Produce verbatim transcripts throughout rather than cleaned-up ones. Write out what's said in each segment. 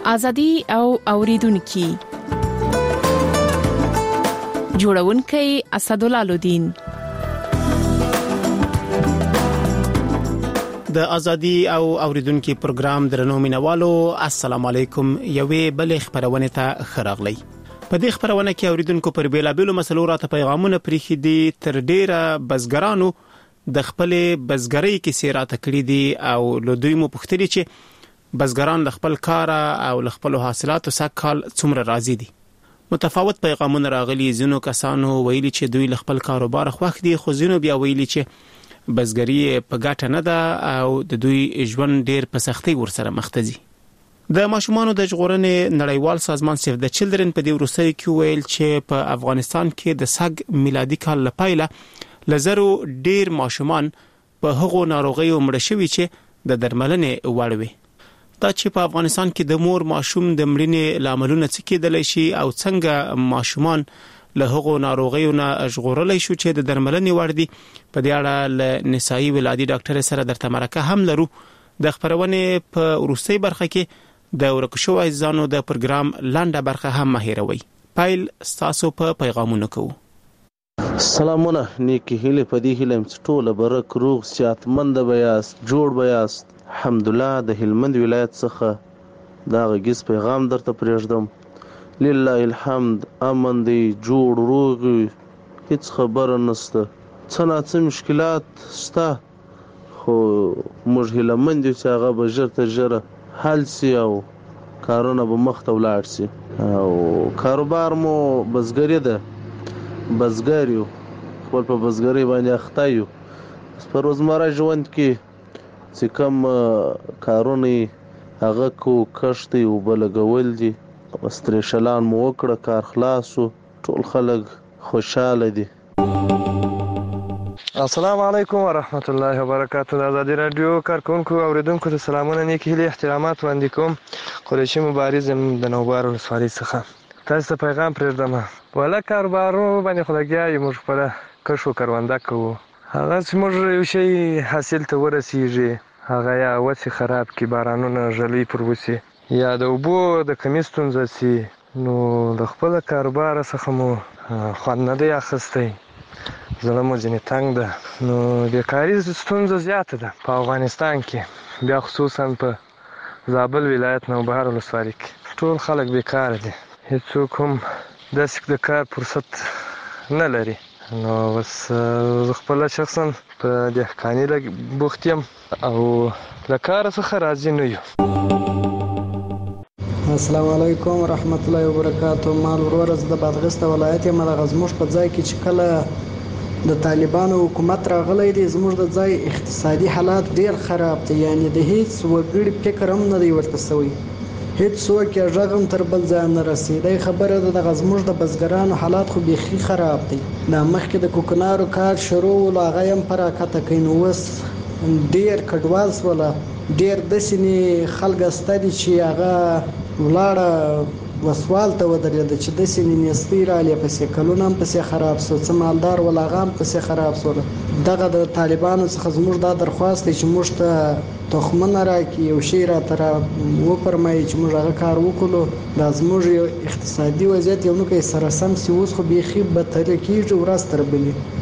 ازادي او اوریدونکو جوړونکي اسدالله لودین. د ازادي او اوریدونکو پروګرام درنو مینوالو السلام علیکم. یوې بل خبرونه ته خراغلی. په دې خبرونه کې اوریدونکو پر بیلابیلو مسلو راته پیغامونه پریخي دي. تر ډیره بزګرانو د خپل بزګرۍ کې سیراته کړې دي او له دوی مو پوښتنه چې بزګران د خپل کار او له خپل حاصلاتو سکهال څومره راضي دي. متفاوت پیغامونه راغلي. زینو کسانو ویلي چې دوی له خپل کاروبار خوښ دي، خو زینو بیا ویلي چې بزګری په ګټه نه ده او د دوی ژوند ډیر په سختۍ ورسره مخ ته ځي. د ماشومانو د ژغورنې نړیوال سازمان سیف د چلډرن په دې وروستۍ کې ویل چې په افغانستان کې د سګ میلادي کال لپاره لزرو ډیر ماشومان په هغو ناروغیو مړ شوي چې د درملنې وړ وي. دا چې په افغانستان کې د مور ماشوم د مړینې لاملونه څه کېدلی شي او څنګه ماشومان له هغو ناروغیو نه ژغورلی شو چې د درملنې وړ دي. په دې اړه له نسایي ولادي ډاکټر سره درته مرکه هم لرو. د خبرونې په وروستۍ برخه کې د ورکشو عزیزانو د پروګرام لاندې برخه هم مهیروي. پایل تاسو په پیغامونو کوو. سلامونه، نیکی هیله په دې هیله چې ټول برک روغ صحتمند بیاست، جوړ بیاست. الحمدلله د هلمند ولایت څخه دا غږیز پیغام درته پرېږدم. لله الحمد، امن دی، جوړ روغ، هیڅ خبره نشته. څه ناڅه مشکلات شته خو موږ هیلهمند یو چې هغه به ژر تر ژره حل سي او کارونه به مخ ته ولاړ سي. او کاروبار مو بزګري ده، بزګر یو، خپل په بزګرۍ باندې اخته یو. په روزمره ژوند کې چې کوم کارونه هغه کو کښت دی، اوبه لګول دي، استریشلان مو وکړه، کار خلاص شو، ټول خلک خوشاله دي. السلام علیکم ورحمت الله وبرکاته. د ازادي رادیو کارکونکو اوریدونکو ته سلامونه، نیک هیلې، احترامات وړاندې کوم. قریشي مبارز یم د نوبار ولسوالۍ څخه. تاسو ته پیغام پرېږدم. ولا کاروبارو باندې خو لګیا یو، موږ خپله کښ و کرونده کوو. هغه چې موږ یو شی حاصل ته ورسیږي هغه یا وسې خراب کړي، بارانونه ژلۍ پر وسي، یا د اوبو د کمي ستونزه سي، نو د خپله کاروبار څخه مو خوند نه دی اخیستی، زړه مو ځینې تنګ ده. نو بیکاري ستونزه زیاته ده په افغانستان کې، بیا خصوصا په زابل ولایت نوبهار ولسوالۍ کې ټول خلک بیکاره دي، هېڅوک هم داسې د کار فرصت نه لري. نو بس زه خپله شخصا په دهقاني بوخت یم او له کاره څخه راضي نه یو. السلام علیکم ورحمت الله وبرکاته. مال ورورز د بادغیس ولایت یم. د غزموش په ځای کې چې کله د طالبانو حکومت راغلی دی، زموږ د ځای اقتصادي حالات ډیر خراب دي، یعنی د هیڅ وګړي فکر هم نه دی ورته شوی، هیڅ څوک یې غږ هم تر بل ځای نه رسېدی. خبره ده د غزموش د بزګرانو حالات خو بیخي خراب دی. دا مخکې د کوکنارو کار شروع ول، هغه هم په راکته کوي. نو اوس ډیر کډوال سوله، ډیر داسې خلک سته دي چې هغه ولاړه وسوال ته ودرېده چې داسې نیستۍ رالې پسې کلونه هم پسې خراب سو، څه مالدار ول هغه هم پسې خراب سوله. دغه د طالبانو څخه زموږ دا درخواست دی چې موږ ته تخمونه راکړي، یو شی راته را وفرمایي چې موږ هغه کار وکړو. دا زموږ یو اقتصادي وضعیت یو نوکی سره سم سي، اوس خو بیخي بدتري کېږي ورځ تر بلې.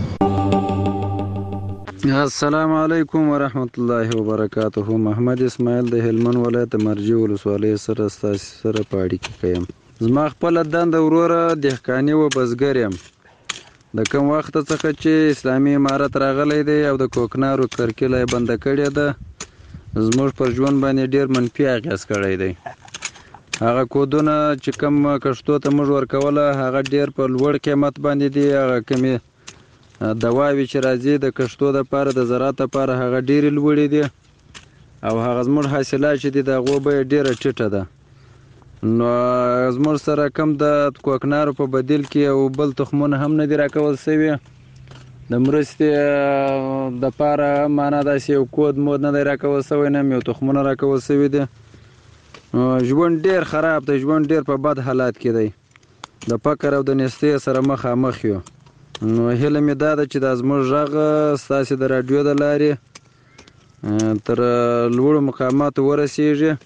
السلام علیکم ورحمت الله وبرکاته. محمد اسماعیل د هلمند ولایت مرجع ولسوالۍ سره ستاسو سره په اړیکه کې یم. زما خپله دنده وروره دهقاني و بزګر یم. د کوم وخت څخه چې اسلامي امارت راغلی دی او د کوکنارو کرکیله یې بنده کړې ده، زموږ پر ژوند باندې ډېر منفي اغېز کړی دی. هغه کودونه چې کوم کښتو ته موږ ورکوله هغه ډېر په لوړ قیمت باندې دي. هغه کمې دواوې چې راځي د کښتو دپاره د زراعت دپاره هغه ډېرې لوړې دي او هغه زموږ حاصلات چې دي د هغو بیه ډېره ټیټه ده. نو زموږ سره کم د کوکنارو په بدیل کې او بل تخمونه هم نه دي راکول سوي. د مرستې دپاره معنا داسې یو کود مود نه دی راکول سوی، نه هم یو تخمونه راکول سوي دي. ژوند ډېر خراب دی، ژوند ډېر په بد حالات کې دی، د فقر او د نیستۍ سره مخامخ یو. نو هیله مې دا ده چې دا زموږ غږ ستاسې د راډیو د لارې تر لوړو مقاماتو ورسیږي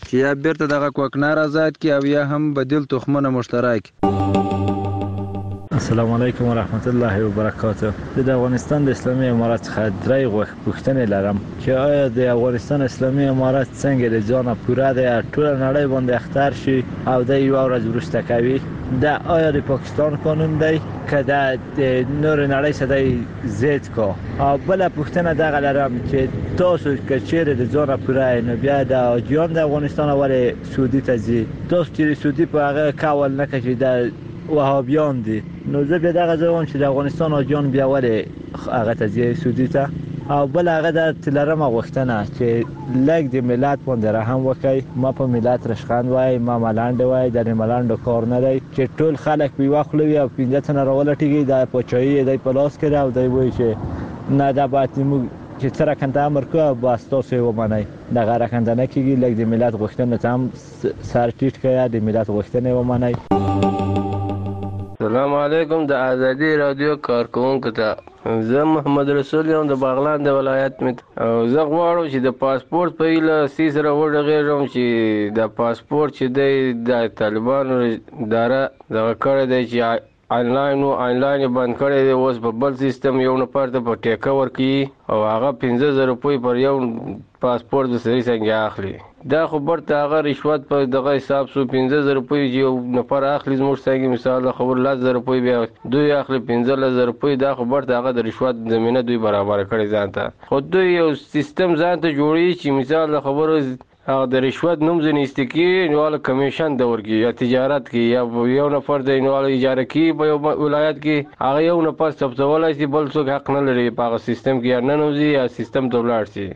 چې یا بیرته دغه کوکنار آزاد کړي او یا هم بدیل تخمونه مشترک. السلام علیکم ورحمت الله وبرکاته. د افغانستان د اسلامي امارت څخه درې غوښتنې لرم چې آیا د افغانستان اسلامي امارت څنګه د ځان پوره د ټول نړۍ باندې اختر شي او د یو ورځ وروسته کوي؟ دا آیا د پاکستان قانون دی که د نور نړۍ سره زید کو؟ او بل پوښتنه دغه لرم چې تاسو که چیرې د ځان پوره نه بیا د حاجیان د افغانستان ولې سعودي ته ځي؟ تاسو چې سعودي په هغه کول نه کوي د وهابیان دي، نو زه به دغه ځوان چې د افغانستان حاجیان بیا ولې هغه ته ځي سعودي ته؟ او بل هغه د تلرمه غوښتنه چې لږ د ملت باندې رحم وکړي. ما په ملت رشخند وای، ما ملنډ وای، د ملنډو کار نه دی چې ټول خلک په وخت لوي او پنځه تنه راولټیږي د پچایي د پلاس کړه او دی وای چې نه دا باید موږ چې سره کنده امر کو بس تاسو ومنئ. دغه راکنده نه کیږي. لږ د ملت غوښتنه هم سر ټیټ کړئ، د ملت غوښتنه ومنئ. السلام علیکم د ازادي رادیو کارکونکو ته، زه محمد رسول یم د باغلان د ولایت مت او زه غواړم چې د پاسپورت په ایله سی سره وډغېږم چې د پاسپورت چې دی د طالبانو اداره دغه کړی دی چې آنلاین او آنلاین باندې کړی دی. اوس په بل سیستم یو نفر ته په ټیکه ورکړي او هغه پنځه زره روپۍ پر یو پاسپورت د سړي څنګه اخلي. دا خو برته هغه رشوت په دغه حساب سو پنځه زره روپۍ چې یو نفر اخلي زموږ څنګه مثال خبر لس زره روپۍ بیا دوی اخلي پنځه لس زره روپۍ. دا خو برته هغه د رشوت زمینه دوی برابر کړي ځان ته. خو دوی یو سیستم ځان ته جوړي چې مثال خبرو هغه د رشوت نوم ځنیسته کې نو کمیشن د ورګي یا تجارت کې یا یو نفر د نو اجاره کې په یو ولایت کې هغه یو نفر ثبتولای شي، بل څوک حق نه لري په هغه سیستم کې یا نه نوځي یا سیستم ته ولاړ شي.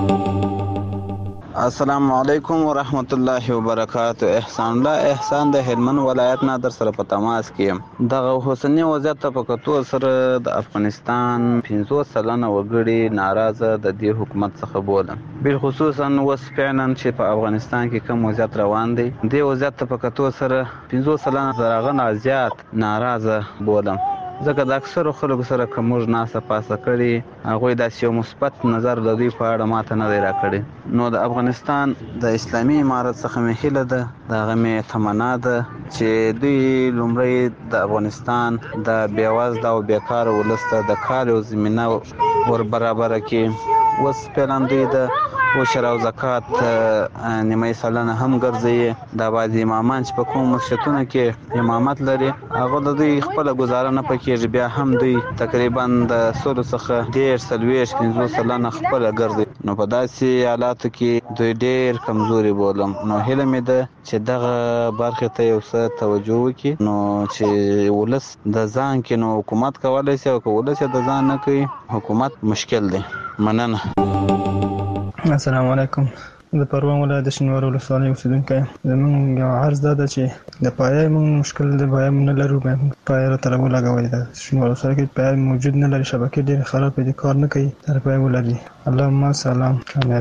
السلام علیکم ورحمت الله وبرکاته. احسان الله احسان د هلمند ولایت نه در سره په تماس کې دغه حسنی وضعیت په کتو سره د افغانستان پنځوس سلنه وګړي ناراضه د دې حکومت څخه بولم، بل خصوصا وس فعلا چې په افغانستان کې کوم وضعیت روان دی. د وضعیت په کتو سره پنځوس سلنه زراغه زیات ناراضه بولم، ځکه د اکثرو خلکو سره کومج ناسه پاسه کړي هغه د یو مثبت نظر د دوی په اړه ماته نه دی راکړي. نو د افغانستان د اسلامي امارت څخه مې هیله ده، دغه مې تمنا ده چې دوی لومړی د افغانستان د بیوزله او بیکاره ولس ته د کار او زمینه ور برابر کړي. اوس پلان دوی د عشر او زکات نیمه سلنه هم ګرځي. د بعضې امامان چې په کوم مسجدونو کې امامت لري هغه د دوی خپله ګزاره نه پکېږي، بیا هم دوی تقریبا د سلو څخه دېرش څلوېښت پنځوس سلنه خپله ګرځي. نو په داسې حالاتو کې دوی ډېر کمزوري بولم. نو هیله مې ده چې دغه برخې ته یو څه توجه وکړي، نو چې ولس د ځان کې نو حکومت کولی شي او که ولس یې د ځان نه کوي حکومت مشکل دی. مننه. السلام علیکم. د پروان ولایت د شینوار ولسوالۍ اوسیدونکی یم. زموږ یو عرض دا ده چې د پایې موږ مشکل د پایې موږ نه لرو، پایې راته راولګوئ. د شینوار ولسوالۍ کې پایې موجود نه لري، شبکې ډېرې خرابې دي، کار نه کوي، تر پایې ولري. اللهم سلام.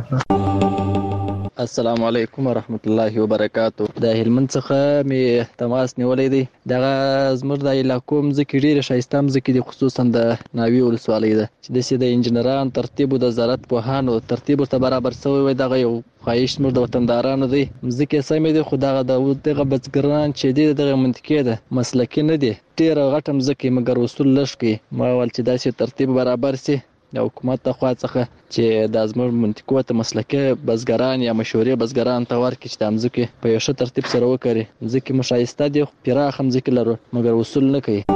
السلام علیکم ورحمت الله وبرکاته. د هلمند څخه می تماس نیولې دی. دغه زموږ د علاقو مځکې ډېرې ښایسته مځکې دي، خصوصا د ناوې ولسوالۍ ده چې داسې د انجنیران ترتیب د زراعت پوهانو ترتیب ورته برابر شوی وي. دغه یو خواهش زموږ د وطندارانو دی. مځکې سمې دي، خو دغه د دغه بزګران چې دي دغه منطقې ده مسلکي نه دي، ډېره غټه مځکې مګر وصول لږ کوي. ما ویل چې داسې ترتیب برابر سي د حکومت د خوا څخه چې د زموږ منطقو ته مسلکي بزګران یا مشورې بزګران ته ورکړي چې د مځکې په یو ښه ترتیب سره وکړي. مځکې مو ښایسته دي، پراخه مځکې لرو مګر وصول نه کوي.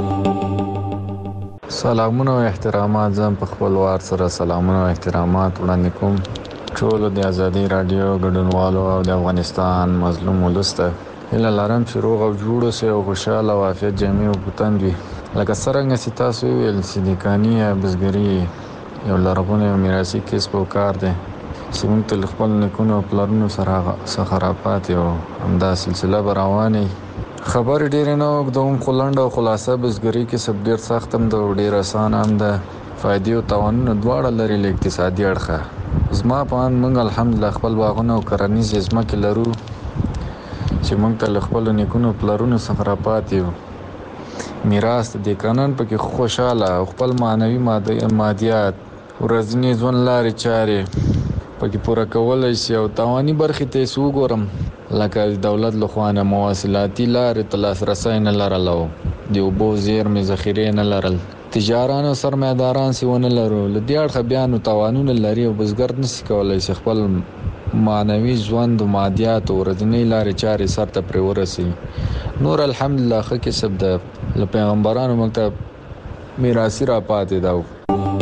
سلامونه او احترامات. زه په خپل وار سره سلامونه او احترامات وړاندې کوم ټولو د ازادي رادیو ګډونوالو او د افغانستان مظلوم ولس ته. هیله لرم چې روغ او جوړ اوسئ او خوشحاله او عافیت جامع او پتند وي. لکه څرنګه چې تاسو ویل چې د کاني یا بزګري یو لرغونی او میراثي کسب او کار دی چې موږ ته له خپل نیکونو او پلرونو سره څخه راپاتې او همدا سلسله به روانې. خبرې ډېرې نه اوږدوم، خو لنډه او خلاصه بزګري کسب ډېر سخت هم ده او ډېر اسانه هم ده. فایدې او تاوانونه دواړه لري له اقتصادي اړخه. زما په اند موږ الحمدلله خپل باغونه او کرنیزې ځمکې لرو چې موږ ته له خپلو نیکونو پلرونو څخه راپاتې وو. میراث د دې قانون پکې خوشحاله او خپل معنوي مادیات ورځنی ژوند لارې چارې پکې پوره کولای شي او تاواني برخې ته سو ګورم لکه دولت لخوانه مواصلاتي لارې ته لاسرسی نه لرل او د اوبو زیرمې ذخیرې نه لرل، تجاران او سرمایداران سی ونه لرو، له دې اړخه بیا نو تاوانونه لري او بزګر نشي کولای شي خپل معنوي ژوند او مادیات او ورځنی لارې چارې سرته پرې ورسي. نور الحمدلله ښه کسب ده، له پیغمبرانو مکتب میراثي را پاتې ده.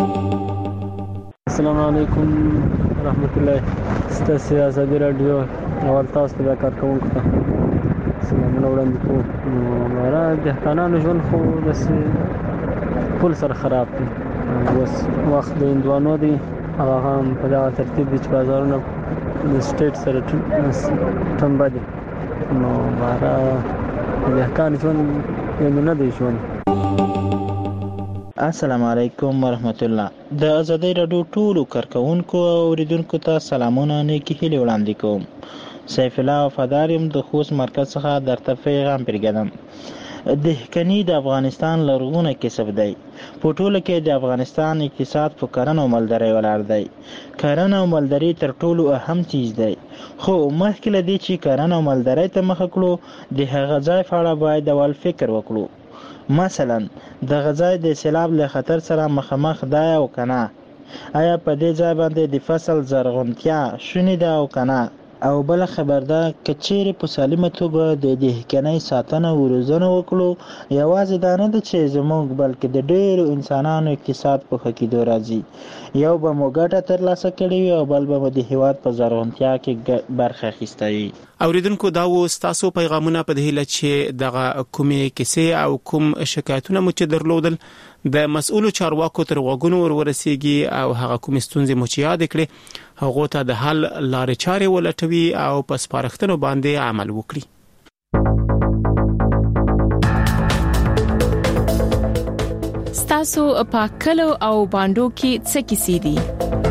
السلام علیکم ورحمت الله. ستاسو ازادي رادیو اول تاسو ته کارکونکو ته سلامونه وړاندې کوم. نو را دهقانانو ژوند خو داسې پول سره خراب دی، اوس وخت د هندوانو دی، هغه هم په دغه ترتیب دي چې بازارونه د سټیټ سره ټنبه دي. نو باره د دهقان ژوند یعنې نه دی ژوند. السلام علیکم ورحمت الله. د ازادي رادیو ټولو کارکونکو او اوریدونکو ته سلامونه نیکی هیلې وړاندې کوم. سیف الله وفادار یم د خوست مرکز څخه درته پیغام پرېږدم. دهقاني د افغانستان لرغونی کسب دی. په ټوله کې د افغانستان اقتصاد په کرنه او مالدارۍ ولاړ دی. کرنه او مالداري تر ټولو اهم چیز دی، خو مخکې له دې چې کرنه او مالدارۍ ته مخه کړو د هغه ځای په اړه باید اول فکر وکړو. مثلا د غځای د سیلاب له خطر سره مخامخ دی او کنه، آیا په دې ځای باندې د فصل زرغونتیا شونې ده او کنه، او بل خبر ده که چیرې په سالمه توګه د دهقانۍ ساتنه او روزنه وکړو، یوازې دا نه ده چې زموږ بلکې د ډېرو انسانانو اقتصاد په ښه کېدو راځي. یو به مو ګټه ترلاسه کړې وي او بل به مو د هېواد په زرغونتیا کې برخه اخیستی وي. اوریدونکو دا و ستاسو پیغامونه په دې هیله چې دغه کومې کیسې او کوم شکایتونه مو چې درلودل د مسؤلو چارواکو تر غوږونو ور ورسیږي او هغه کوم ستونزې مو چې یاد کړي هغه ته د حل لارې چارې ولټوي او په سپارښتنو باندې عمل وکړي. ستاسو په کلو او باندو کې څه کیسې دي؟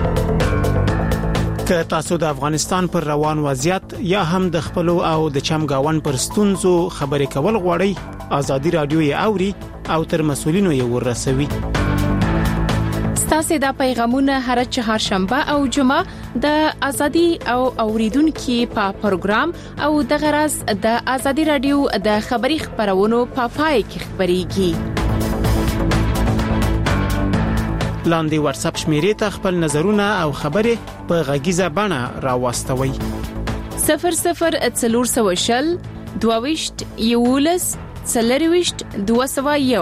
که تاسو د افغانستان پر روان وضعیت یا هم د خپل او د چمګاون پر ستونزو خبرې کول غواړئ، ازادي رادیو یې اوري او تر مسؤلینو یې ورسوي. ستاسو د پیغامونه هر چهارشنبه او جمعه د ازادي او اوریدونکو په پروګرام او د غرض د ازادي رادیو د خبري خبرونو په پای کې خبريږي. لاندې واتس اپ شمیرې ته خپل نظرونه او خبرې په غږیزه بڼه راوستوي. صفر صفر څلور سوه شل دوهويشت یولس څلرويشت دوه سوه یو.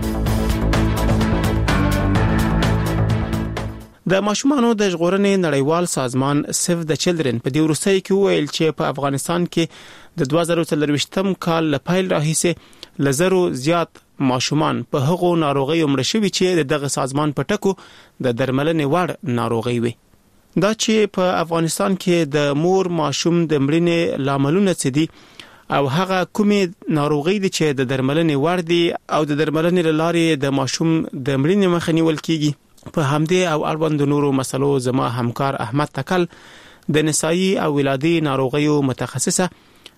د ماشومانو د ژغورنې نړیوال سازمان سیف د چلډرن په دې وروستۍ کې ویل چې په افغانستان کې د دوه زره څلرويشتم کال له پیل راهیسې لزرو زیات ماشومان په هغو ناروغیو مړ شوي چې دغه سازمان په ټکو د درملنې وړ ناروغي وي. دا چې په افغانستان کې د مور ماشوم د مړینې لاملونه څه دي او هغه کومې ناروغي دي چې د درملنې وړ دي او د درملنې لارې د ماشوم د مړینې مخه نیول کیږي. په همدې او اړوند نورو مسلو زما همکار احمد تکل د نسایي او ولادي ناروغیو متخصصه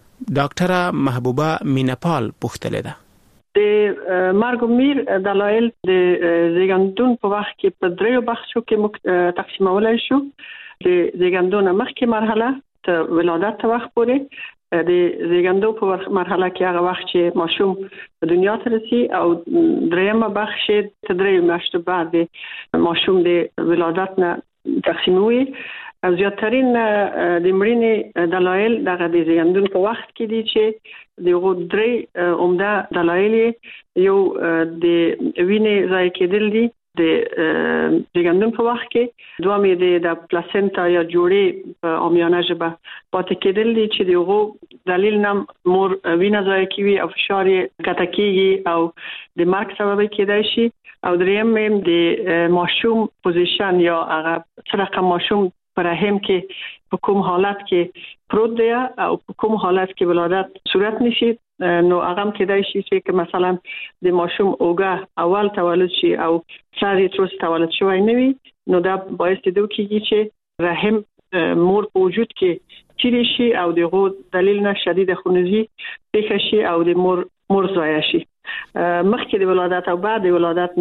ډاکټره محبوبه مینپال پوښتنه ده. د مرګ او میر دلایل د زیږندون په وخت کې په دریو بخشو کې تقسیمولای شو. د زیږندون مخکې مرحله ته ولادت وخت پورې، د زیږندو په مرحله کې هغه وخت چې ماشوم په دنیا ته رسي، او دریمه بخش ته درې میاشتې بعد ماشوم د ولادت نه تقسیموي. او زیاترین د مړینې دلایل دغه د زیږندون په وخت کې دي چې دغه درې عمده دلایل یو د وینې ضایع کېدل دي د زیږندون په وخت کې، دوم یې د پلاسنتا یا جوړې په عامیانه ژبه پاتې کېدل دي چې دغه دلیل نم مور وینه ضایع کوي او فشار یې کته کېږي او د مرګ سبب کېدای شي. او دریم د ماشوم پوزیشن یا هغه څرخه ماشوم پر رحم کې په کوم حالت کې پروت دی او په کوم حالت کې ولادت صورت نشي، نو هغه هم کېدای شي چې مثلا د ماشوم اوګه اول تولد شي او ساري تروس تولد شوی نه وي، نو دا باعث دی کېږي چې رحم مور په وجود کې چیرې شي او دغه دلیل نه شدید خونریزي پیښ شي او د مور مور ضایع شي. مخکې د ولادت او بعد د ولادت نه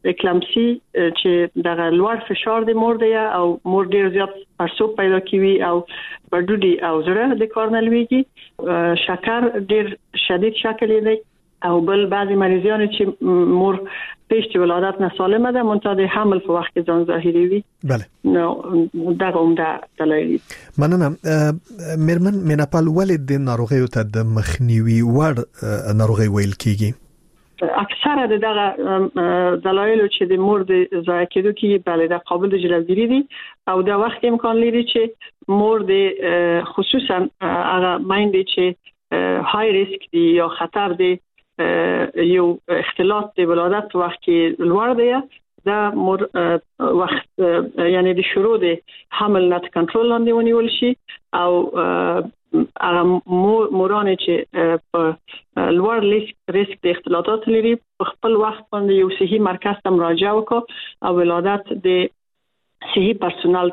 اکلامسی چې د لوړ فشار د مور دی او مور ډیر زیات پړسوب پیدا کوي او بډوډي او زړه د کار نه لويږي، شکر ډیر شدید شکل دی او بل بعضی مریضان چې مور پیش چې ولادت نه سالمه ده منتها د حمل په وخت کې ځان ظاهري وي. بله نو دا هم دا دلایل. مننه. مرمن میناپال ولې د ناروغیو ته د مخنیوي وړ ناروغي ویل کیږي؟ اکثره دغه دلایل چې د مور د ضایع کېدو کې بله د قابل د جلوگیری دي او د وخت امکان لري چې مور د خصوصا هغه مایندې چې های ریسک دي یا خطر دي یو اختلاط د ولادت وخت کې لوړ دی دا مور وخت یعنی د شروع د حمل نه کنټرول لاندې ونیول شي او هغه مورانه چې په لوړ ریسک د اختلاطات لري په خپل وخت باندې یو صحي مرکز ته مراجعه وکړي او ولادت د صحي پرسونل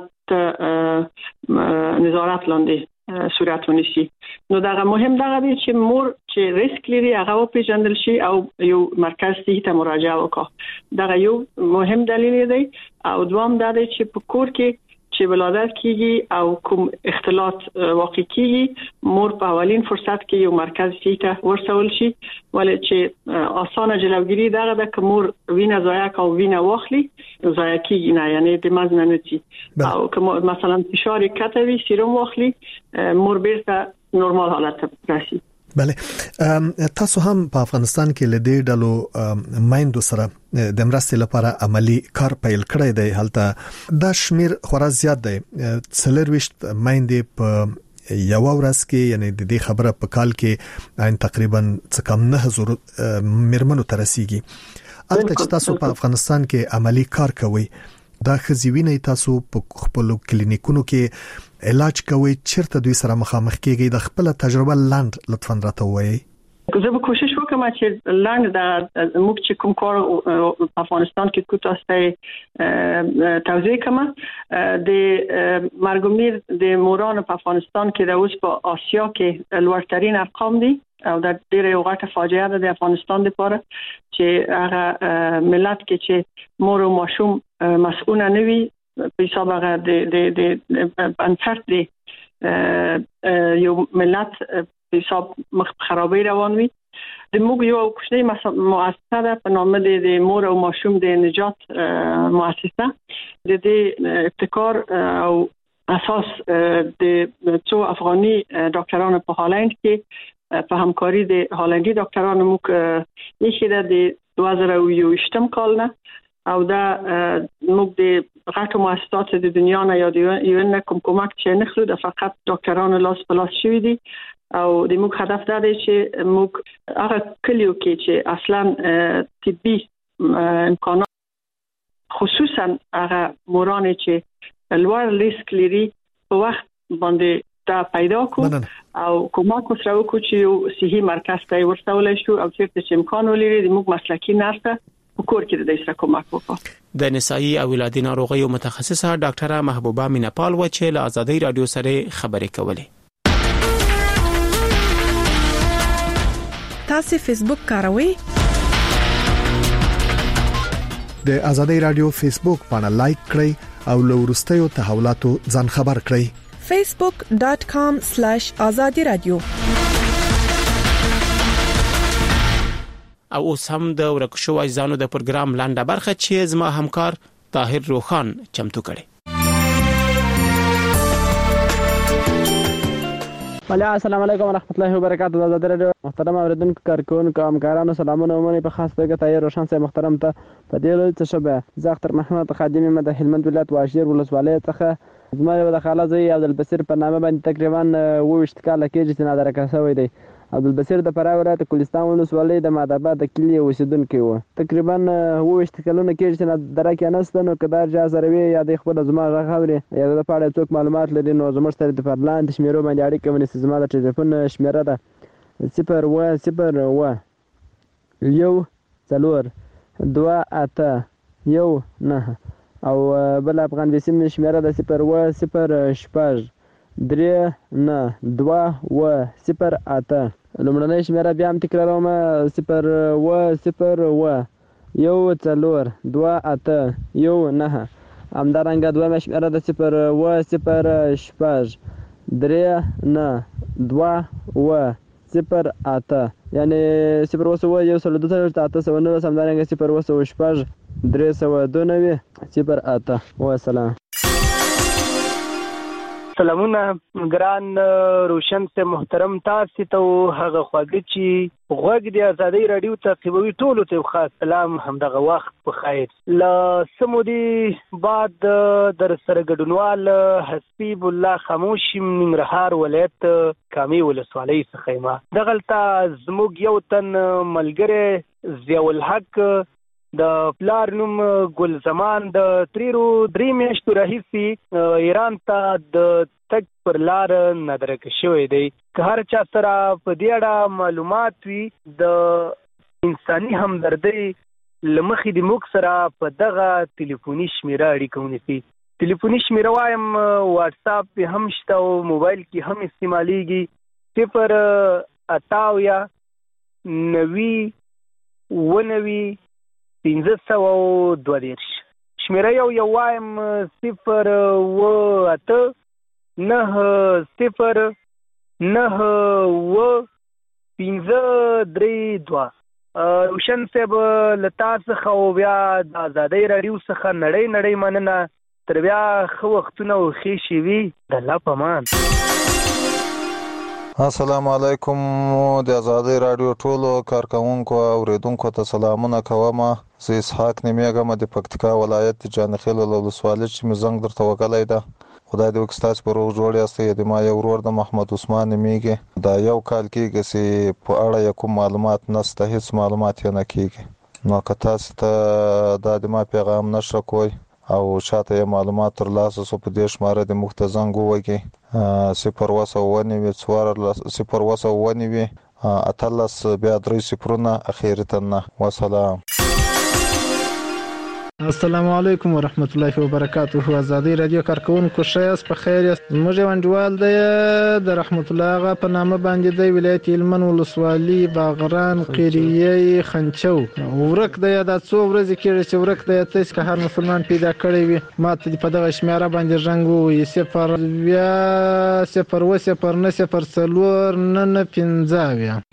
ته نظارت لاندې صورت ونیسي. نو دا مهم دا دی چې مور چې ریسک لري هغه پیژندل شي او یو مرکز ته مراجعه وکړي. دا یو مهم دلیل دی او دوام دا دی چې په کور کې چې ولادت کیږي او کوم اختلاط واقع کیږي مور په اولین فرصت کې یو مرکز ته ورسول شي ولې چې اسانه جلوگیری دغه د کومور وینه ضایع او وینه واخلي ضایع کیږي نه یعنی د مزنه نتی او کوم مثلا فشار کتوي سیروم واخلي مور بیرته نورمال حالت ته راشي. بله تاسو هم په افغانستان کې لدې ډلو مایندو سره د مرستې لپاره عملی کار پیل کړی دی. هلته دا شمیر خورا زیات دی، څلورویشت مایندې په یو ورځ کې یعنی د دې خبره په کال کې عین تقریبا څه کم نه زر مرمنو ترسيږي. البته چې تاسو په افغانستان کې عملی کار کوي دا خزیوینه تاسو په خپل کلینیکونو کې علاج کوي چیرته دوی سره مخامخ کیږي د خپل تجربه لاند لطفاً راته وایي. زه به کوشش وکم چې لاند د موږ چې کوم کار په افغانستان کې کوم تاسو توضیح کوم د مرګومیر د موران په افغانستان کې د اوس په آسیا کې لوړترین ارقام دي او د ډېر یو غټه فاجعه ده د افغانستان لپاره چې هغه ملت کې چې مور او ماشوم مسؤل نه وي په حساب هغه د د د انفرت دی یو ملت په حساب مخ خرابې روان وي. د موږ یو کوچنی مؤسسه ده په نام د مور او ماشوم د نجات مؤسسه د دې ابتکار او اساس د څو افغاني ډاکټرانو په هالند کې په همکاري د هالندي ډاکټرانو موږ یې د دوه زره او یوویشتم کال نه او دا موږ د غټو مؤسسات د دنیا نه یا د یو ان کوم کومک چې نه خلو د فقط ډاکټرانو لاس په لاس شوی دي او د موږ هدف دا دی چې موږ هغه کلیو کې چې اصلا طبي امکانات خصوصا هغه موران چې لوړ ریسک لري په وخت باندې دا پیدا کو او کومک وسره وکړو چې یو صحي مرکز ته ورسول شو او چیرته چې امکان ولري د موږ مسلکي نرسه کور کې د دې کومک وکړو. د نسایي او ولادي ناروغیو متخصصه ډاکټره محبوبه میناپال و چې له آزادۍ رادیو سره خبرې کولې. تاسو فیسبوک کاروئ؟ د آزادۍ رادیو فیسبوک باندې لایک کړئ او له وروستیو تحولاتو ځان خبر کړئ. facebook dot com slash azadi radio. او اوس هم د ورکشو اجزانو د پروګرام لاندې برخه چې زما همکار طاهر روخان چمتو کړي. وعلیکم السلام علیکم ورحمت الله وبرکاتہ. د آزادۍ رادیو محترم اوریدونکو کارکونکو همکارانو سلامونه ومني. په خاص توګه طاهر روخان صاحب محترم ته په دې لوي څه شبه زه اختر محمد خادم یم د هلمند ولایت واشیر ولسوالۍ څخه. زما یو د خاله زوی عبدالبصیر په نامه باندې تقریبا اوویشت کاله کېږي چې نادره کسوی دی. عبدالبصیر د فراه ولایت کوهستان ولسوالۍ د ماداباد د کلي اوسیدونکی و. تقریبا اوویشت کلونه کېږي چې نادره کې نسته. نو که دا جا سره وي یا د خپل زما غږ اوري یا د په اړه څوک معلومات لري نو زموږ سره د فرلاند شمیرو باندې اړیکه ونیسي. زما د ټلیفون شمیره ده صفر اوه صفر اوه یو څلور دوه اته یو نهه او بل افغان ویسیم شمیره ده صفر اوه صفر شپږ درې نه دوه اوه صفر اته. لومړنۍ شمیره بیا هم تکراروم صفر اوه صفر اوه یو څلور دوه اته یو نهه. همدارنګه دویمه شمېره د صفر اوه صفر شپږ درې نه دوه اوه صفر اته، یعنې صفر اوه سوه یو سل دوه څلوېښت اته سوه نولس. همدارنګه صفر اوه سوه شپږ درې سوه دوه نوي صفر اته. وسلام. سلامونه ګران روشن سے محترم، تاسو ته هغه خواږه چې غوږ د ازادۍ راډیو تعقیبوي ټولو ته خاص سلام همدغه وخت په خیر. له سمودي بعد در سره ګډونوال حسیب الله خاموشي ننګرهار ولایت کامې ولسوالۍ څخه یم. دغلته زموږ یو تن ملګری ضیاءالحق د پلار نوم ګل زمان د تریرو درې میاشتو راهیسې ایران ته د تګ پر لار نادرکه شوی دی. که هر چا سره په دې اړه معلومات وي د انساني همدردۍ له مخې د موږ سره په دغه تلیفوني شمېره اړیکه ونیسي. تلیفوني شمېره وایم واټساپ پې هم شته او موبایل کې هم استعمالیږي. صفر اته اویا نوي اووه نوي پنځه سوه او دوه دېرش. شمېره یو یو وایم صفر اوه اته نهه صفر نهه اوه پنځه درې دوه. روشن صاحب له تا څخه او بیا د ازادۍ راډیو څخه نړۍ نړۍ مننه. تر بیا ښه وختونه او ښې شېبې د الله په امان. السلام علیکم. د ازادۍ راډیو ټولو کارکوونکو او اوریدونکو ته سلامونه کوم. زه اسحاق نومیږم د پکتیکا ولایت د جانخیل ولسوالۍ چې مې زنګ درته وکړی ده. خدای دې وکړي ستاسو په روغ جوړ یاستئ. د ما یو ورور د محمد عثمان نومیږي. دا یو کال کېږي چې په اړه یې کوم معلومات نشته، هېڅ معلومات یې نه کېږي. نو که تاسو ته دا د ما پیغام نشره کوئ او شاته یې معلومات ترلاسه سو په دې شماره د موږ ته زنګ ووهئ. صفر اوه سوه اووه نوي څوارلس صفر اوه سوه اووه نوي اتلس بیا درې صفرونه اخري ته نه. وسلام. السلام علیکم ورحمت الله وبرکاته. ازادۍ راډیو کارکوونکو ښه یاست؟ په خیر یاست؟ زموږ یو انډیوال دی د رحمت الله هغه په نامه باندې دی، ولایت هلمند ولسوالي باغران قریه خنچو. ورک دی دا څو ورځې کېږي چې ورک دی. تاسو که هر مسلمان پیدا کړی وي ما ته په دغه شمېره باندې زنګ ووهئ صفر اویا صفر اوه صفر نه صفر څلور نه نه پنځه اویا.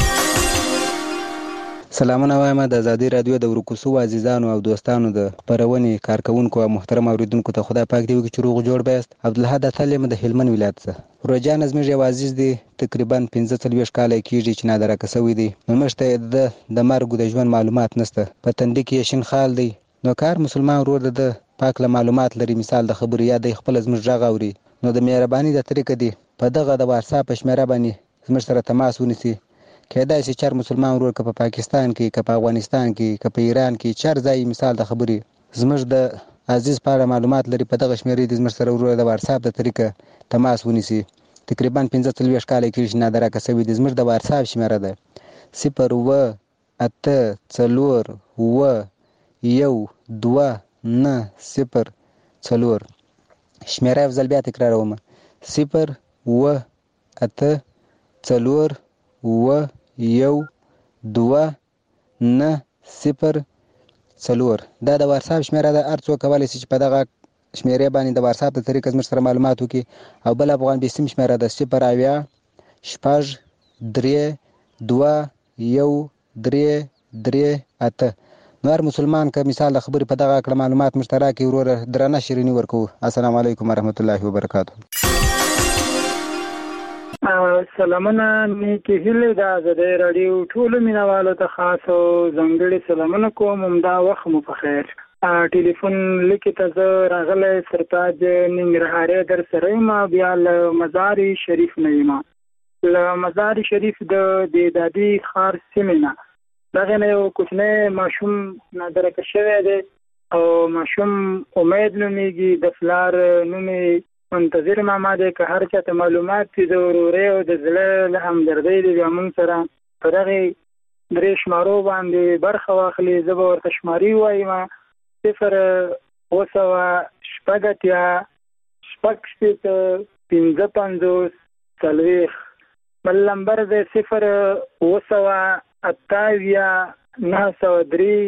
سلامونه وایم د ازادۍ راډیو د ورکوسو عزیزانو او دوستانو د خپرونې کارکوونکو او محترم اوریدونکو ته خدای پاک دې وکړي چې روغ جوړ بیاست. عبدالحد اتل یم د هلمند ولایت څخه. روجان زموږ یو عزیز دی، تقریبا پنځه څلوېښت کاله کېږي چې نادرکه شوی دی. نو موږ ته د د مرګ د ژوند معلومات نشته. په تندي کې یې شین خال دی. نو که هر مسلمان ورور د پاک له معلومات لري، مثال د خبرو یا د خپل زموږ غږ اوري، نو د مهرباني د طریقه دی په دغه د واتساپ شمېره باندې زموږ سره تماس ونیسي. کېدای شي چار مسلمان ورور که په پاکستان کې که په افغانستان کې که په ایران کې چار ځای مثال د خبرې زموږ د عزیز په اړه معلومات لري، په دغه شمېرې د زموږ سره ورور د واتساپ د طریقه تماس ونیسي. تقریبا پنځه څلوېښت کاله کېږي چې نادرکه شوی دی. زموږ د واتساپ شمېره ده صفر اوه اته څلور اوه یو دوه نه صفر څلور. شمېره یو ځل بیا تکراروم صفر اوه اته څلور اوه یو دوه نه صفر څلور. دا د واتساپ شمېره ده. هر څوک کولی شي چې په دغه شمېرې باندې د واتساپ د طریقه زموږ سره معلومات وکړي. او بل افغان بیسیم شمېره ده صفر اویا شپږ درې دوه یو درې درې اته. نو هر مسلمان که مثال د خبرې په دغه کړه معلومات موږ ته راکړي وروره درنه شیریني ورکوو. السلام علیکم ورحمت الله وبرکاته. سلامونه نیکې هیلې د ازادۍ راډیو ټولو مینوالو ته خاص او ځانګړي سلامونه کوم. همدا وخت مو په خیر. ټلیفون لیکې ته زه راغلی سرتاج ننګرهارۍ در سره یم، بیا له مزار شریف نه یم. له مزار شریف د دېدادي ښار سیمې نه دغې نه یو کوچنی ماشوم نادرکه شوی دی او ماشوم امید نومیږي. د پلار نوم یې منتظر ماما دی. که هر چا ته معلومات دي د ورورۍ او د زړه له همدردۍ دی بیا موږ سره په دغې درې شمارو باندې برخه واخلي. زه به ورته شماري ووایم صفر اوه سوه شپږ اتیا شپږ شپېته پنځه پنځوس څلوېښت. بل نمبر دی صفر اوه سوه اته اویا نهه سوه درې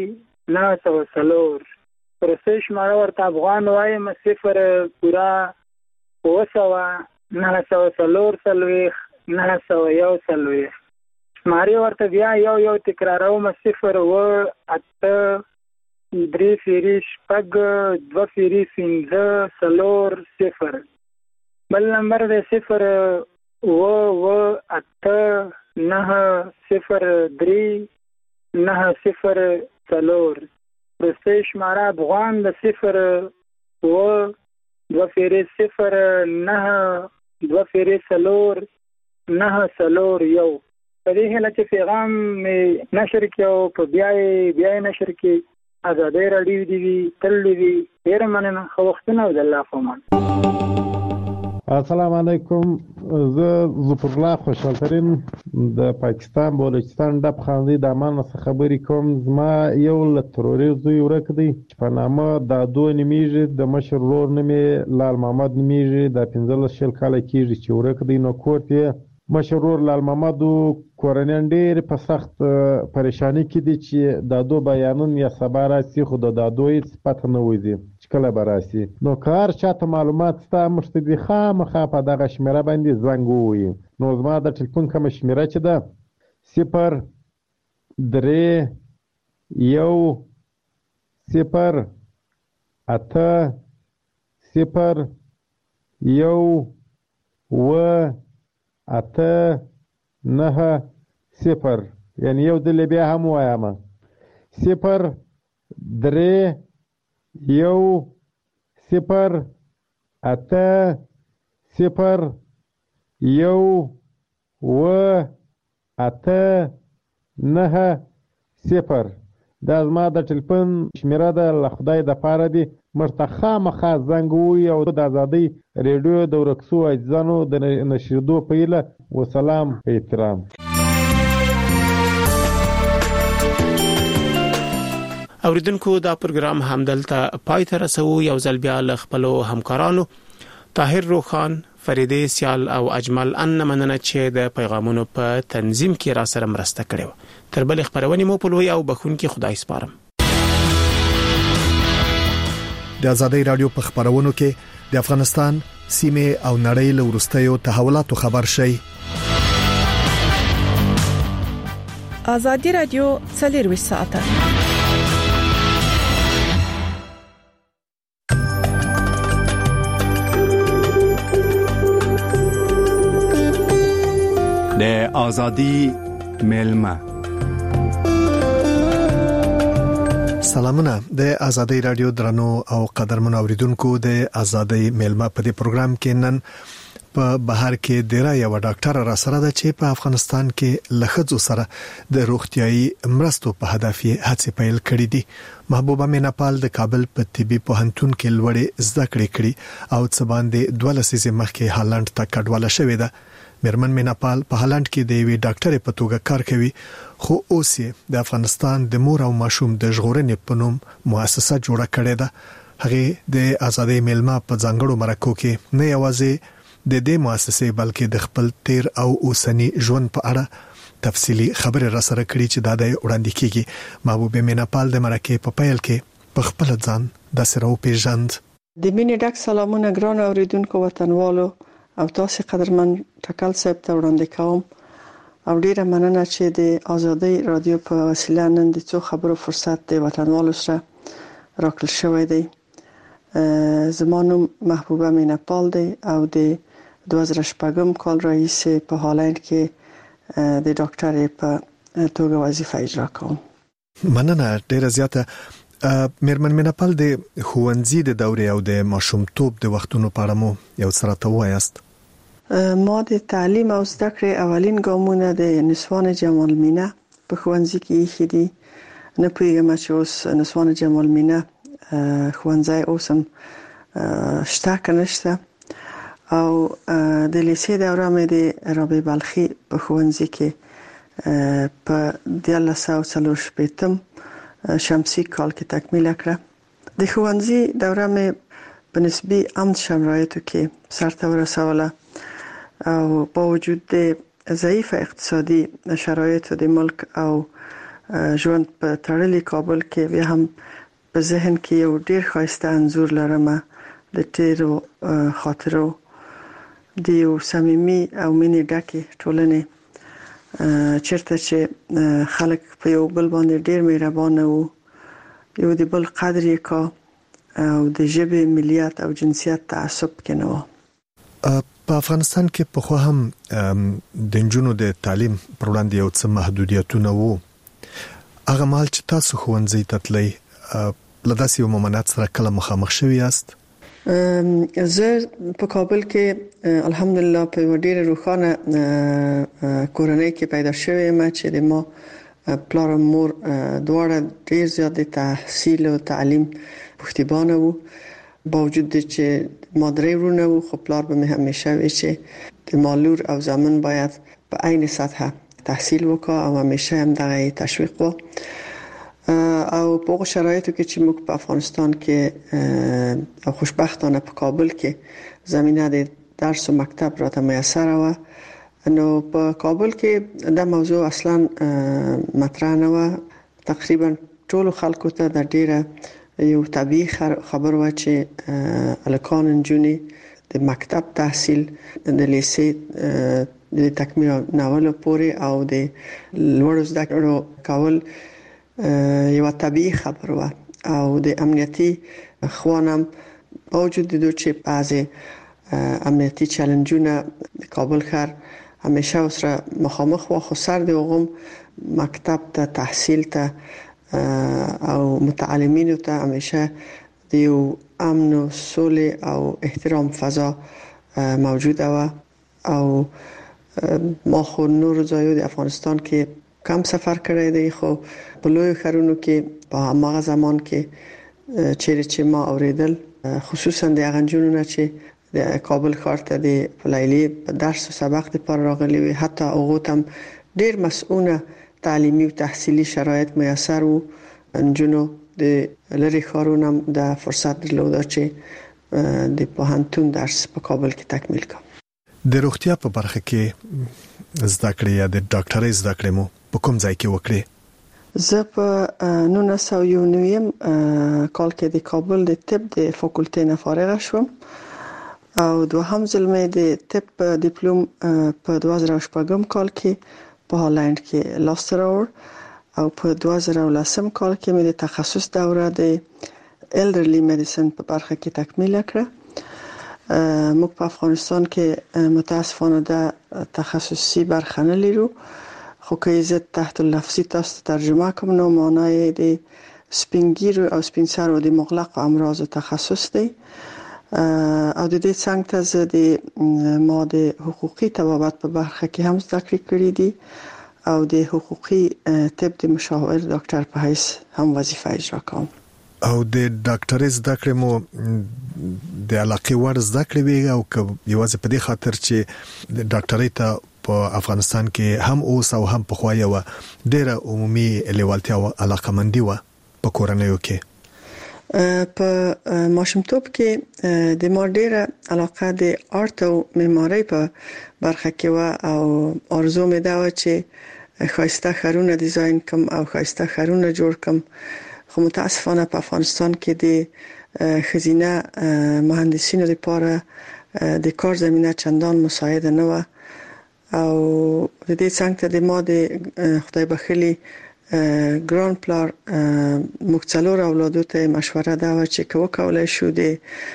نه سوه څلور. روسي شماره ورته افغان وایم صفر پوره اوه سوه نهه سوه څلور څلوېښت نهه سوه یو څلوېښت. شمارې ورته بیا یو یو تکراروم صفر اوه اته درې فیري شپږ دوه فیري پنځه څلور صفر. بل نمبر دی صفر اوه اوه اته نهه صفر درې نهه صفر څلور. روسي شماره افغان د صفر اوه دوه فیري صفر نهه دوه فیري څلور نهه څلور یو. په دې هیله چې پیغام مې نشر کړي او په بیا یې بیا یې نشر کړي. ازادي راډیو دې وي تل دې وي. ډېره مننه. ښه وختونه او د الله په امان. السلام علیکم. زه ظفر الله خوشحال ترین د پاکستان بلوچستان ډب خاندي د امان څخه خبرې کوم. زما یو له تروري زوی ورک دی چې په نامه دادو نومیږي. د مشر ورور نوم یې لال محمد نومیږي. د پنځلس شل کاله کېږي چې ورک دی. نو کور ته مشر ورور لال محمد کورنیان ډېر په سخت پریشانی کې دي چې دادو بیانون یا سبا راسي خو د دادو هېڅ پته نه وځي چې کله به راسي. نو که هر چاته معلومات شته موږ ته دې خامخا په دغه شمېره باندې زنګ ووهي. نو زما د ټلیفون کومه شمېره چې ده صفر درې یو صفر اته صفر یو اوه اته نهه صفر. یعنی یو ځل بیا هم وایم صفر درې یو صفر اته صفر یو اوه اته نهه صفر. دا زما د ټلیفون شمېره ده. له خدای دپاره دې موږ ته خامخا زنګ ووهي او د ازادۍ ریډیو د ورک سوو عزیزانو د نشریدو په هیله. وسلام په احترام. اوریدونکو دا پروګرام همدلته پای ته رسوو. یو ځل بیا له خپلو همکارانو طاهر روخان، فریدې سیال او اجمل ان مننه چې د پیغامونو په تنظیم کې را سره مرسته کړې. تر بل خبرونه مو په لوی او بخونکي خدای سپارم. د ازادۍ رادیو په خبرونو کې د افغانستان سیمه او نړۍ له ورستیو تحولاتو خبر شي. ازادي رادیو څلور ساعته د ازادي ملما. سلامونه. د ازادۍ رادیو درنو او قدرمن اوریدونکو د ازادۍ ملما په دې پروګرام کې نن په بهر کې ډیره یو ډاکټر را سره ده چې په افغانستان کې لخصو سره د روغتيایي مرستو په هدف یې هڅې پیل کړې دي. محبوبه میناپال د کابل په طبي پوهنتون کې لوړې زده کړې کړې او څه باندې دوه لسیزې مخکې هالند ته کډواله شوې ده. میرمن میناپال په هالند کې د یوې ډاکټر په توګه کار کوي خو اوس یې د افغانستان د مور او ماشوم د ژغورنې په نوم مؤسسه جوړه کړې ده. هغه د ازادۍ ملما په ځانګړو مرکو کې نه یوازې د دې مؤسسې بلکې د خپل تیر او اوسنی ژوند په اړه تفصیلی خبره را سره کړي چې دا د وړاندې کیږي. محبوبه میناپال د مرکې په پیل کې په خپل ځان د سره پیژند. د مینې ډک سلامونه ګران اوریدونکو وطنوالو او تاسو قدرمن ټکل صاحب ته وړاندې کوم او ډیره مننه چې د ازادۍ رادیو په وسیله نن د څو خبرو فرصت د وطنوالو سره راکړل شوی دی. زما نوم محبوبه میناپال دی او د دوه زره شپږم کال راهیسې په هالند کې د ډاکټر په توګه وظیفه اجرا کوم. مننه ډیره زیاته. میرمن میناپال د ښوونځي د دورې او د ماشومتوب د وختونو په اړه مو یو څه راته وایاست. ما د تعلیم او زده کړې اولین ګامونه د نسوان جمال مینه په ښوونځي کې ایښي دي. نه پوهیږم چې اوس نسوان جمال مینه ښوونځی اوس هم شته که نشته. او د لیسې دوره مې د رابعه بلخي په ښوونځي کې په دیارلس سوه څلور شپېتم شمسي کال کې تکمیل کړه. د ښوونځي دوره مې په نسبي امن شرایطو کې سرته ورسوله او با وجود د ضعیف اقتصادي شرایطو د ملک او ژوند په تړلي کابل کې بیا هم په ذهن کې یو ډیر ښایسته انځور لرم د تیرو خاطرو د یو صمیمي او مینې ډکې ټولنې چیرته چې خلک په یو بل باندې ډیر مهربان وو، یو د بل قدر یې کا او د ژبې ملیت او جنسیت تعصب کې نه و. په افغانستان کې په خو هم د نجونو د تعلیم پر وړاندې یو څه محدودیتونه وو. هغه مال چې تاسو ښوونځي ته تلئ له داسې یو ممانعت سره کله مخامخ شوي یاست؟ زه په کابل کې الحمدلله په ډېر روښانه کورنۍ کې پیدا شوې یم چې د ما پلار او مور دواړه ډېر زیات د تحصیل او تعلیم پښتیبانه وو. باوجود چې ما درې ورونه وو، خو پلار به مې همیشه وی چې د مالور او زامن باید په عین سطح تحصیل وکړي او همیشه هم دغه تشویق وو. او په هغه شرایطو کې چې موږ په افغانستان کې او خوشبختانه په کابل کې زمينه د درس او مکتب راته میسر و، نو په کابل کې دا موضوع اصلا مطرح نه و. تقریبا ټول خلکو ته د ډیره یو طبيعي خبر و چې الکان انجونی د مکتب تحصیل د لیسې د تکمیل ناول پورې او د لوړ زده کړو کول یو طبيعي خبر و. او د امنیتي خوانم باوجود د چې بعضی امنیتي چالنجونه د کابل ښار همیشه سره مخامخ و، خو سر د غوم مکتب ته تحصیل ته او متعلمینو ته همیشه د یو امن او صلح او احترام فضا موجوده و. او ما خو نور ځایو د افغانستان کې کم سفر کړی دی، خو په لوی ښارونو کې په هغه زمان کې چیرې چې ما اوریدل خصوصا د هغه جنونه چې د کابل ښار ته د فلایلی په درس او سبق لپاره راغلي وي، حتی هغه تم ډیر مسؤونه تعلیمي او تحصیلي شرایط میسر وو. انجونو د لری ښارونو د فرصت درلود چې د پوهنتون درس په کابل کې تکمیل کړي. د روغتیا په برخه کې زده کړې یا د ډاکټرۍ زده کړې مو په کوم ځای کې وکړې؟ زه په نولس سوه یو نوي کال کې د کابل د طب د فاکولټې نه فارغ شوم او دوهم ځل مې د طب ډیپلوم په دوه زره شپږم کال کې په هالند کې لاسته راوړ او په دوه زره لسم کال کې مې د تخصص دوره د الډرلی میډیسن په برخه کې تکمیل کړه. موږ په افغانستان کې متاسفانه د تخصصي برخه نه لرو، خو که زه تحت اللفظي تاسو ترجمه کوم نو معنی د سپینګیرو او سپینسرو د مغلق امراض تخصص دی. او د دې څنګه ته زه د ماده حقوقي طبابت په برخه کې هم زده کړې کړې دي او د حقوقي طب د مشاور ډاکټر په حیث هم وظیفه اجرا کوم. او د ډاکټرۍ زده کړې مو د علاقې وړ زده کړې وي او یوازې په دې خاطر چې د ډاکټرۍ ته په افغانستان کې هم اوس او هم په خوا یو ډېره عمومي لیوالتیا او علاقمندي و په کورنیو کې؟ په ماشومتوب کې د ما ډېره علاقه د آرت او معمارۍ په برخه کې و او آرزو مې دا و چې ښایسته ښارونه ډیزاین کوم او ښایسته ښارونه جوړ کوم، خو متاسفانه په افغانستان کې د ښځینه مهندسینو لپاره د کار زمينه چندان مساعده نه و. او د دې څنګه د ما د خدای بخښلي ګران پلار موږ څلور اولادو ته مشوره دا و چې کوو کولای شو د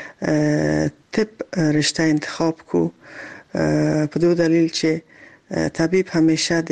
طب رشته انتخاب کو، په دوه دلیل چې طبيب همیشه د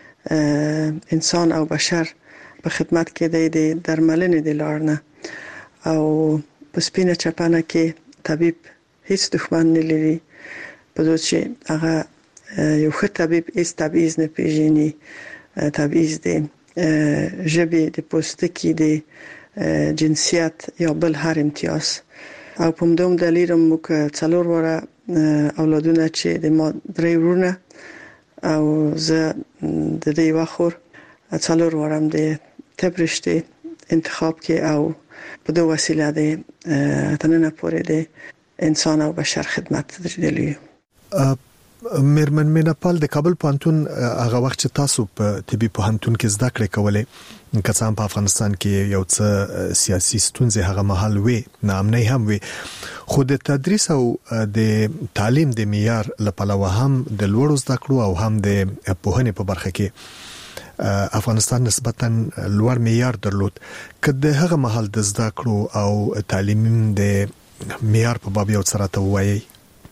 انسان او بشر په خدمت کې دی د درملنې د لار نه، او په سپینه چپنه کې طبيب هیڅ دښمن نه لري، په دوه چې هغه یو ښه طبيب هیڅ تبعیض نه پیژني، تبعیض دی ژبې د پوستکي د جنسیت یا بل هر امتیاز. او په دوم دلیل موږ څلور وره اولادونه چې د ما درې ورونه او زه د دې واخور څلور ورم د طب رشته انتخاب کې او په دوه وسیله د تننه پورې د انسان او بشر خدمت درلودي. میرمن میناپال د کابل پوهنتون هغه وخت چې تاسو په طبي پوهنتون کې زده کړې کولې کڅام په افغانستان کې یو څه سیاسي ستونزې هغه مهال وي نامنۍ هم وي خو د تدریس او د تعلیم د معیار لپاره هم د لوړو زده کړو او هم د پوهنې په برخه کې افغانستان نسبتاً لوړ معیار درلود کله هغه مهال د زده کړو او تعلیم د معیار په باب یو څه راته وایي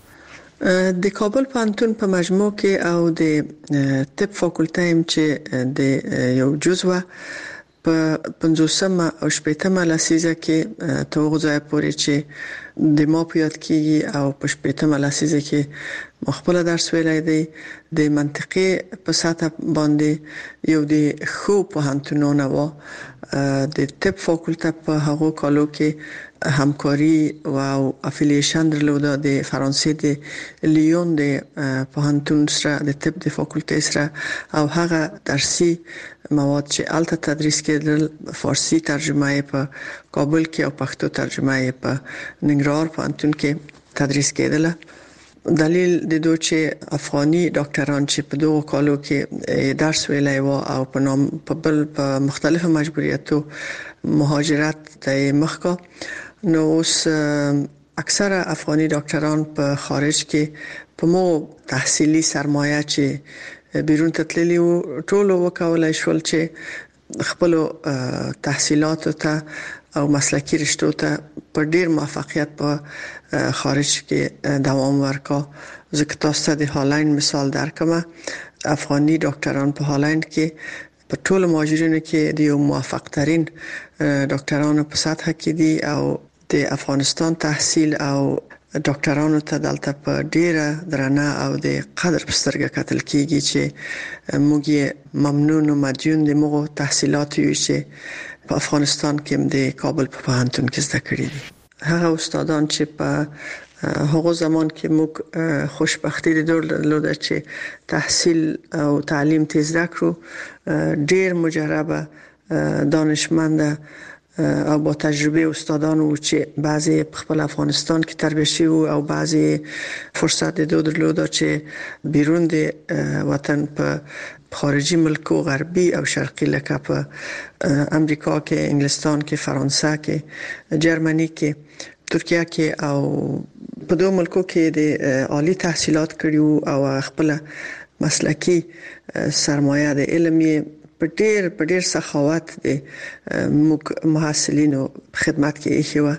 د کابل پوهنتون په مجموع کې او د طب فاکولټه هم چې د یو جزء په پنځوسمه او شپږمه لسیزه کې توغ ځای پورې چې د ما په یاد کې او په شپږمه لسیزه کې مخبل درس ویلای دی د منطقي په ساته باندې یو د خو پوهنتونونه و د طب فاکولټه په هغو کالو کې همکاري او افیلیشن درلوده د فرانسې د لیون د پوهنتون سره د طب د فاکولټې سره او هغه درسي مواد چې الته تدریس کېدل فارسی ترجمه یې په کابل کې او پښتو ترجمه یې په ننګرهار پوهنتون کې تدریس کېدل دلیل د دوی چې افغاني ډاکټران چې په دوه کالو کې درس ویلای و او په نام په بل په مختلفو مجبوریتو مهاجرت ته مخکا نو اوس اکثره افغاني ډاکټران په خارج کې په مو تحصیلي سرمایه چې بیرون تللی و ټول وکولای شول چې خپل تحصیلات ته او مسلکی رشتو ته په ډیر موفقیت په خارج کې دوام ورکا ځکه تاسو د هالند مثال درکمه افغاني ډاکټران په هالند کې په ټول مهاجرینو کې د یو موفق ترين ډاکټرانو په سطح کې دي او د افغانستان تحصیل او ډاکټرانو ته دلته په ډیره درنه او د قدر په سترګه کتل کیږي چې موږ ممنون او مدیون د موږ تحصیلات یو چې په افغانستان کې د کابل په پوهنتون کې زده کړی دي هغه استادان چې په هغه زمان کې موږ خوشبختی درلوده چې تحصیل او تعلیم تیز کړو ډیر مجربه دانشمند او با تجربه استادان و چې بعضی په خپل افغانستان کې تربیه شوی او بعضی فرصت درلوده چې بیرون د وطن په خارجي ملکو غربي او شرقي لکه په امریکا کې انګلستان کې فرانسه کې جرمني کې ترکیه کې او په دوه ملکو کې د عالی تحصیلات کړیو او خپل مسلکی سرمایه د علمي په ډېر په ډېر سخاوت د محصلینو خدمت کې ایښه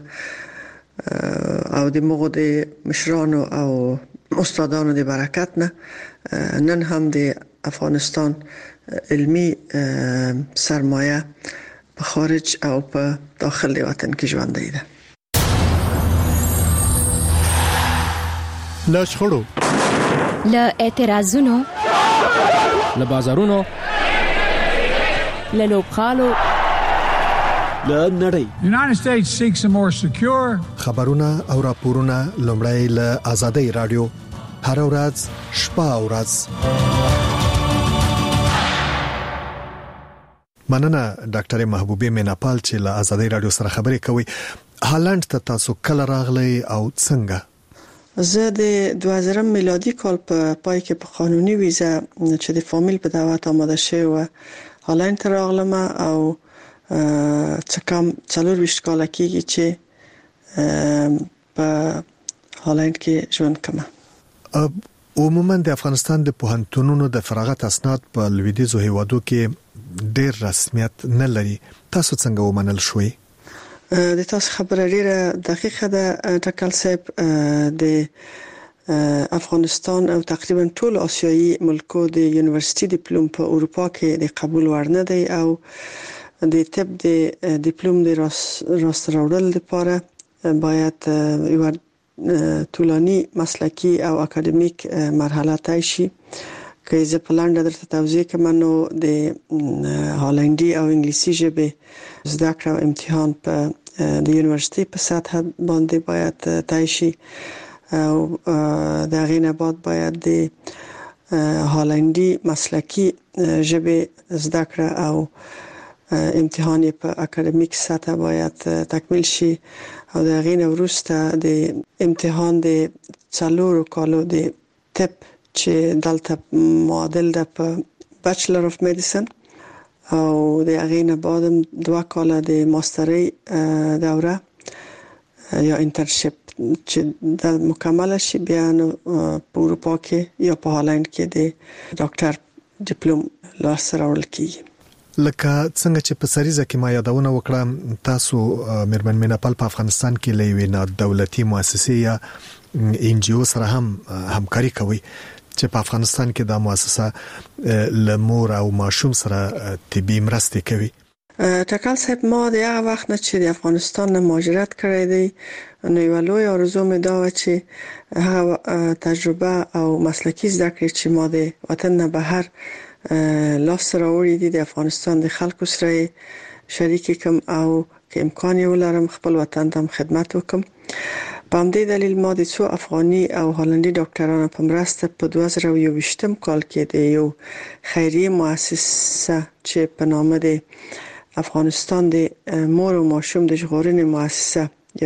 او د موږ د مشرانو او استادانو د برکت نه نن هم د افغانستان علمی سرمایه په خارج او په داخل د وطن کې ژوندۍ ده لا شخړو لا اعتراضونو لا بازارونو لا لوبخالو لا نړۍ United States seeks a more secure خبرونه او راپورونه لومړی له آزادۍ رادیو هر ورځ شپه او ورځ مننه ډاکټر محبوبه میناپال چې له آزادۍ رادیو سره خبرې کوي هالند ته تاسو کله راغلی او څنګه زه د دوه زره میلادي کال په پای کې په قانوني ویزه چې د فامیل په دعوت آماده شوی و هالند ته راغلم او څه کم څلور ویشت کال کېږي چې په هالند کې ژوند کوم عموما د افغانستان د پوهنتونونو د فراغت اسناد په لویدیځو هیوادو کې ډېر رسمیت نه لري تاسو څنګه ومنل شوي د تاسو خبره ډیره دقیقه ده ټاکل صاحب د افغانستان او تقریبا ټول آسیایي ملکو د یونیورسيټي ډیپلوم په اروپا کې د قبول ورنه دی او د طب د ډیپلوم د راست راوړل لپاره باید یو طولانی مسلکی او اکاډمیک مرحله طی شي که زه په لاندې درته توضیح کوم نو د هالندي او انګلیسي ژبه زده کړه امتحان په د یونیورسيټي په سطح باندې باید طی شي او د غینه بعد باید د هالندي مسلکی ژبه زده کړه او امتحان په اکاډمیک سطح باید تکمیل شي او د غینه وروسته د امتحان د څلورو کالو د طب چې دلته معادل ده په بچلر اف میډیسن او د هغې نه بعد دوه کاله د ماسترۍ دوره یا انټرنشپ چې د مکمل شي بیا نو په اروپا کې یا په هالند کې د ډاکټر ډیپلوم لاسته راوړل کیږي. لکه څنګه چې په سریزه کې ما یادونه وکړه تاسو مېرمن میناپال په افغانستان کې لوي نه دولتي مؤسسه یا ان جی او سره هم همکاري کوي چې په افغانستان کې دا مؤسسه لمور او ماشوم سره طبي مرسته کوي. ټاکل صاحب ما د هغه وخت نه چې د افغانستان نه مهاجرت کړی دی نو یو لوی آرزو مې دا و چې هغه تجربه او مسلکي زده کړې چې ما د وطن نه بهر لاس راوړي دي د افغانستان د خلکو سره شریک کوم او که امکان یې ولرم خپل وطن ته خدمت وکم. په همدې دلیل ما د څو افغاني او هالندي ډاکټرانو په مرسته په دوه زره او یوویشتم کال کې د یو خیریه مؤسسه چې په نامه د افغانستان د مور او ماشوم د ژغورنې مؤسسه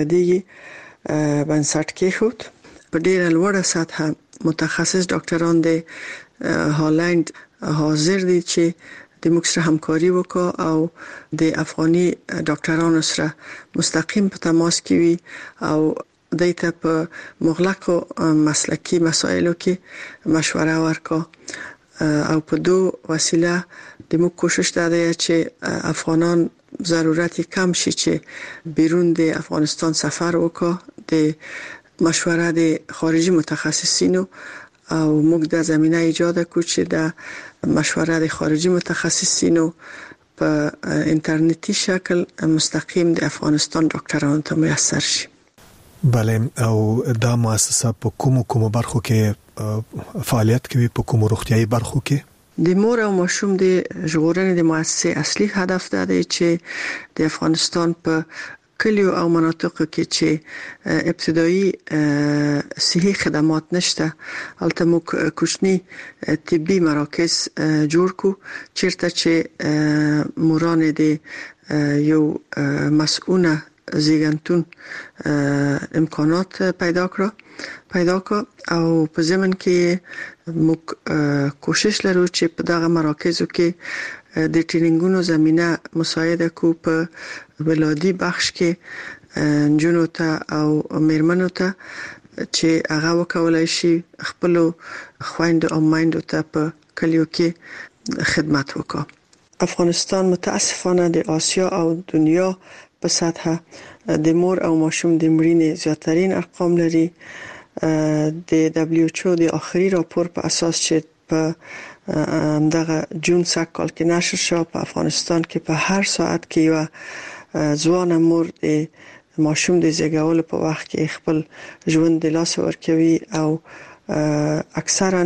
یادېږي بنسټ کېښود. په ډیره لوړه سطحه متخصص ډاکټران د هالند حاضر دي چې د موږ سره همکاري وکړي او د افغاني ډاکټرانو سره مستقیم په تماس کې وي او دایته په مغلقو مسلکي مسایلو کې مشوره ورکړي او په دوه وسیله د موږ کوشش دا دی چې افغانان ضرورت کم شي چې بیرون د افغانستان سفر وکړي. د مشوره د خارجي متخصصینو او موږ د زمينه ایجاد کړو چې د مشوره د خارجي متخصصینو په انټرنیټي شکل مستقیم د افغانستان ډاکټرانو ته میسر شي. بله او دا مؤسسه په کومو کومو برخو کې فعالیت کوي په کومو روغتيایي برخو کې؟ د مور او ماشوم د ژغورنې د مؤسسې اصلي هدف دا دی چې د افغانستان په کلیو او مناطقو کې چې ابتدایي صحي خدمات نشته البته موږ کوچني طبي مراکز جوړ کو چیرته چې موران د یو مسؤونه زیګنتون امکانات پیدا کړو پیدا کړو او په ضمن کې موږ کوشش لرو چې په دغه مراکزو کې د ټریننګونو زمينه مساعده کو په ولادي بخش کې جنو ته او میرمنو ته چې هغه وکولای شي خپل خويند او مایند ته په کلیو کې خدمت وکړي. افغانستان متاسفانه د آسیا او دنیا په سطحه د مور او ماشوم د مړینې زیاترین ارقام لري. د دبلیو ایچ او د اخري راپور په اساس چې په دغه جون سکال کې نشر شو په افغانستان کې په هر ساعت کې یو ځوان مور د ماشوم د زیږولو په وخت کې خپل ژوند د لاس ورکوي او اکثرا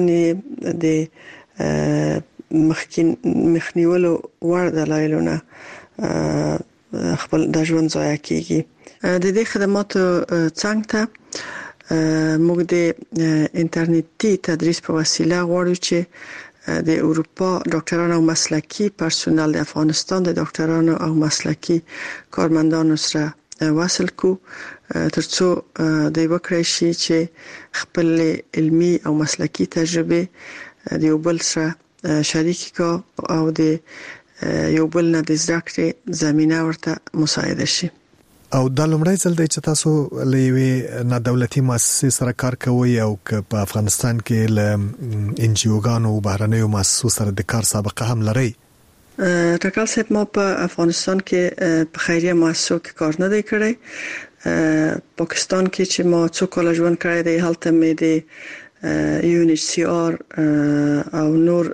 د مخنیولو وړ دلایلونه خپل د ژوند ضایع کیږي. د دې خدماتو څنګه ته موږ د انټرنیټي تدریس په وسیله غواړو چې د اروپا ډاکټرانو او مسلکي پرسونل د افغانستان د ډاکټرانو او مسلکي کارمندانو سره وصل کو ترڅو د وکړای شي چې خپل علمي او مسلکي تجربه د یو بل سره شریک کا او د یو بل نه د زده کړې زمينه ورته مساعده شي. او د لومړی ځل د تاسو لوي نه دولتي مؤسسې سره کار کوي او په افغانستان کې ل ان جی او غانو بهرنیو مؤسسو سره د کار سابقه هم لري. ټاکل صاحب ما په افغانستان کې په خیریه مؤسسو کې کار نه دی کړی. پاکستان کې چې ما څو کال ژوند کړی دی هلته مې د یو ان ایچ سی آر او نور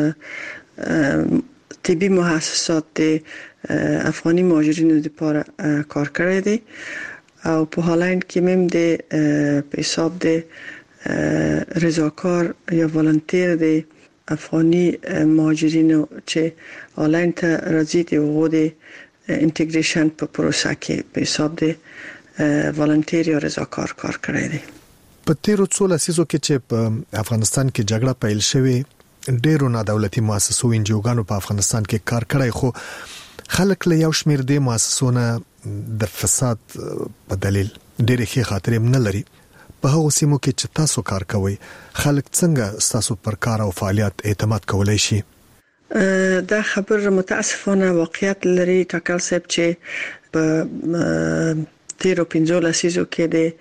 طبي مؤسسات د افغاني مهاجرینو لپاره کار کړی دی او په هالند کې مم د په حساب د رضاکار یا والنتیر د افغاني مهاجرینو چې هالند ته راځي د وګړو د انټیګریشن په پروسه کې په حساب د والنتیر یا رضاکار کار کړی دی. په تیرو څو لسیزو کې چې په افغانستان کې جګړه پیل شوه ډیرو نه دولتي مؤسسو انجیوګانو په افغانستان کې کار کړی خو خلک له یو شمېر د مؤسسونو د فساد په دلیل ډېرې ښې خاطرې نه لري. په هغه سیمو کې چې تاسو کار کوئ خلک څنګه تاسو پر کار او فعالیت اعتماد کولای شي؟ دا خبر متاسفانه واقعیت لري ټاکل صاحب چې په تیرو پنځو لسیزو کې د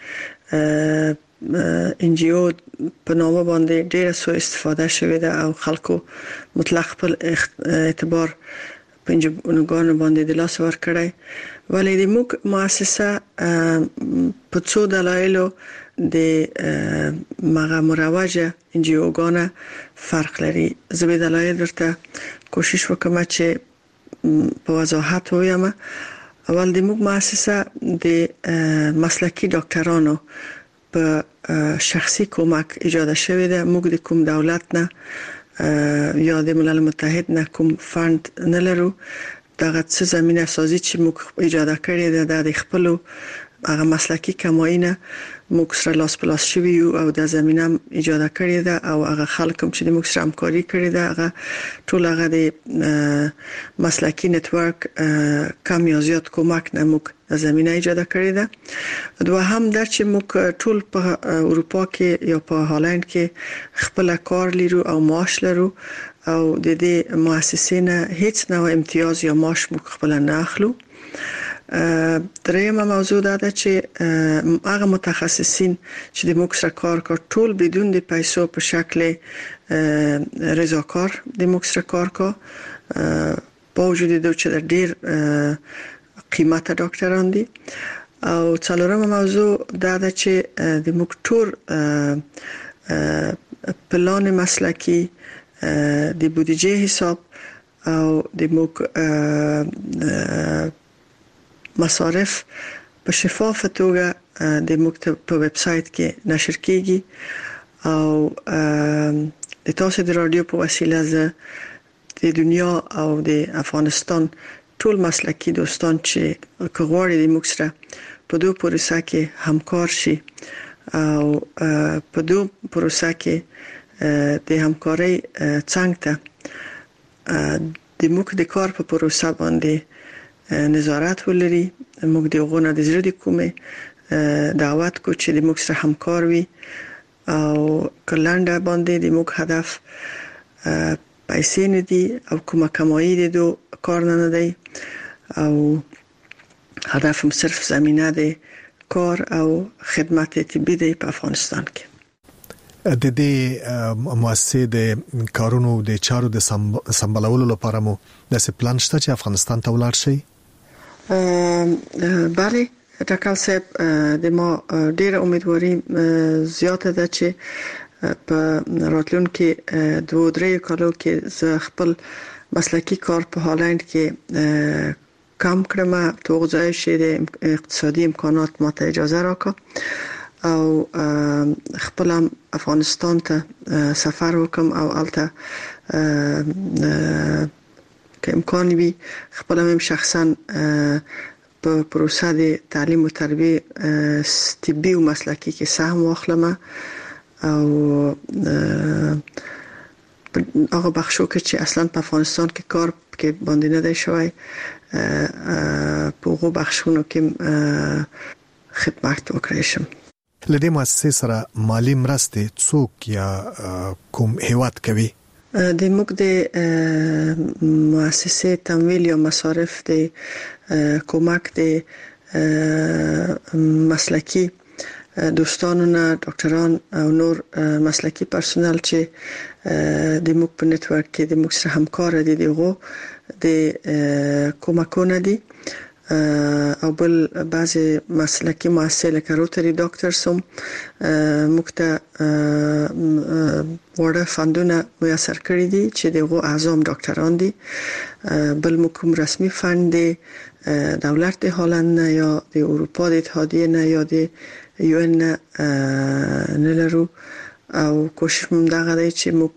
ان جی او په نامه باندې ډیره سو استفاده شوې ده او خلکو مطلق خپل اعتبار په انجوګانو باندې د لاس ور کړی، ولی د موږ مؤسسه په څو دلایلو د مغه مروجه ان جی او ګانه فرق لري. زه به دلایل درته کوشش وکم چې په وضاحت وایم. اول د موږ مؤسسه د مسلکی ډاکټرانو په شخصي کومک ایجاد شوې ده. موږ د کوم دولت نه یا د ملل متحد نه کوم فند نه لرو. دغه څه زمينه سازي چې موږ ایجاد کړې ده د خپل هغه مسلکی کماینه موږ سره لاس په لاس شوی او د زمينه ایجاد کړې ده او هغه خلک چې د موږ سره همکاري کړې ده هغه ټول هغه د مسلکی نتورک کم یا زیات کومک نه موږ د زمينه ایجاد کړې ده. دوهم دا چې موږ ټول په اروپا کې یا په هالند کې خپل کار لرو او معاش لرو او د دې مؤسسې نه هیڅ نوع امتیاز یا معاش موږ خپل نه اخلو. دریمه موضوع دا ده چې هغه متخصصین چې د موږ سره کار کوي ټول بدون د پیسو په شکل رضاکار د موږ سره کار کوي، با وجود د چې ډیر قیمته ډاکټران دي. او څلورمه موضوع دا ده چې د موږ ټول پلان مسلکی د بودجه حساب او د موږ مصارف په شفافه توګه د موږ په ویب سټ کې نشر کیږي او د تاسو د رادیو په وسیله زه د دنیا او د افغانستان ټول مسلکی دوستان چې کغواړي د موږ سره په دوه پروسه کې همکار شي او په دوه پروسه کې د همکارۍ څنګ ته د موږ د کار په پروسه باندې نظارت ولري. موږ د غونه د زړه د کومه دعوت کو چې د موږ سره همکار وي او کلانډه باندې د موږ هدف پیسې نه دي او کومه کمایي د کار نه دی او هدف هم صرف زمينه د کار او خدمات طبي دی په افغانستان کې. د دې مؤسسې د کارونو د چارو د سمبالولو لپاره مو د پلان شته چې افغانستان ته ولاړ شي؟ بله ټاکل صاحب د ما ډیره امیدواري زیاته ده چې په راتلونکي دوه درې کالو کې زه خپل مسلکی کار په هالند کې کم کړم تو ځای شي د اقتصادي امکانات ماته اجازه راکړه او خپل افغانستان ته سفر وکم او البته که امکان وي خپل هم شخصا په پروسه د تعلیم او تربیه طبي او مسلکی کې سهم واخلم او هغه بخشو کې چې اصلا په افغانستان کې کار کې باندې نه دی شوی په هغه بخشونو کې خدمت وکړم. لدې مؤسسې سره مالی مرستې څوک یا کوم هیواد کوي؟ د موږ د مؤسسې تمویل یا مصارف د کومک د مسلکی دوستانو نه ډاکټران او نور مسلکی پرسونل چې د موږ په نتورک کې د موږ سره همکار دي دغه د کومکونه دي او بل بعضی مسلکی مؤسسې لکه روتری ډاکټرز هم موږ ته وړه فندونه میسر کړی دي چې دغه اعظم ډاکټران دي. بل موږ کوم رسمي فند دی دولت د هالند نه یا د اروپا د اتحادیه نه یا د یو ان نه لرو او کوشش موږ دغه دی چې موږ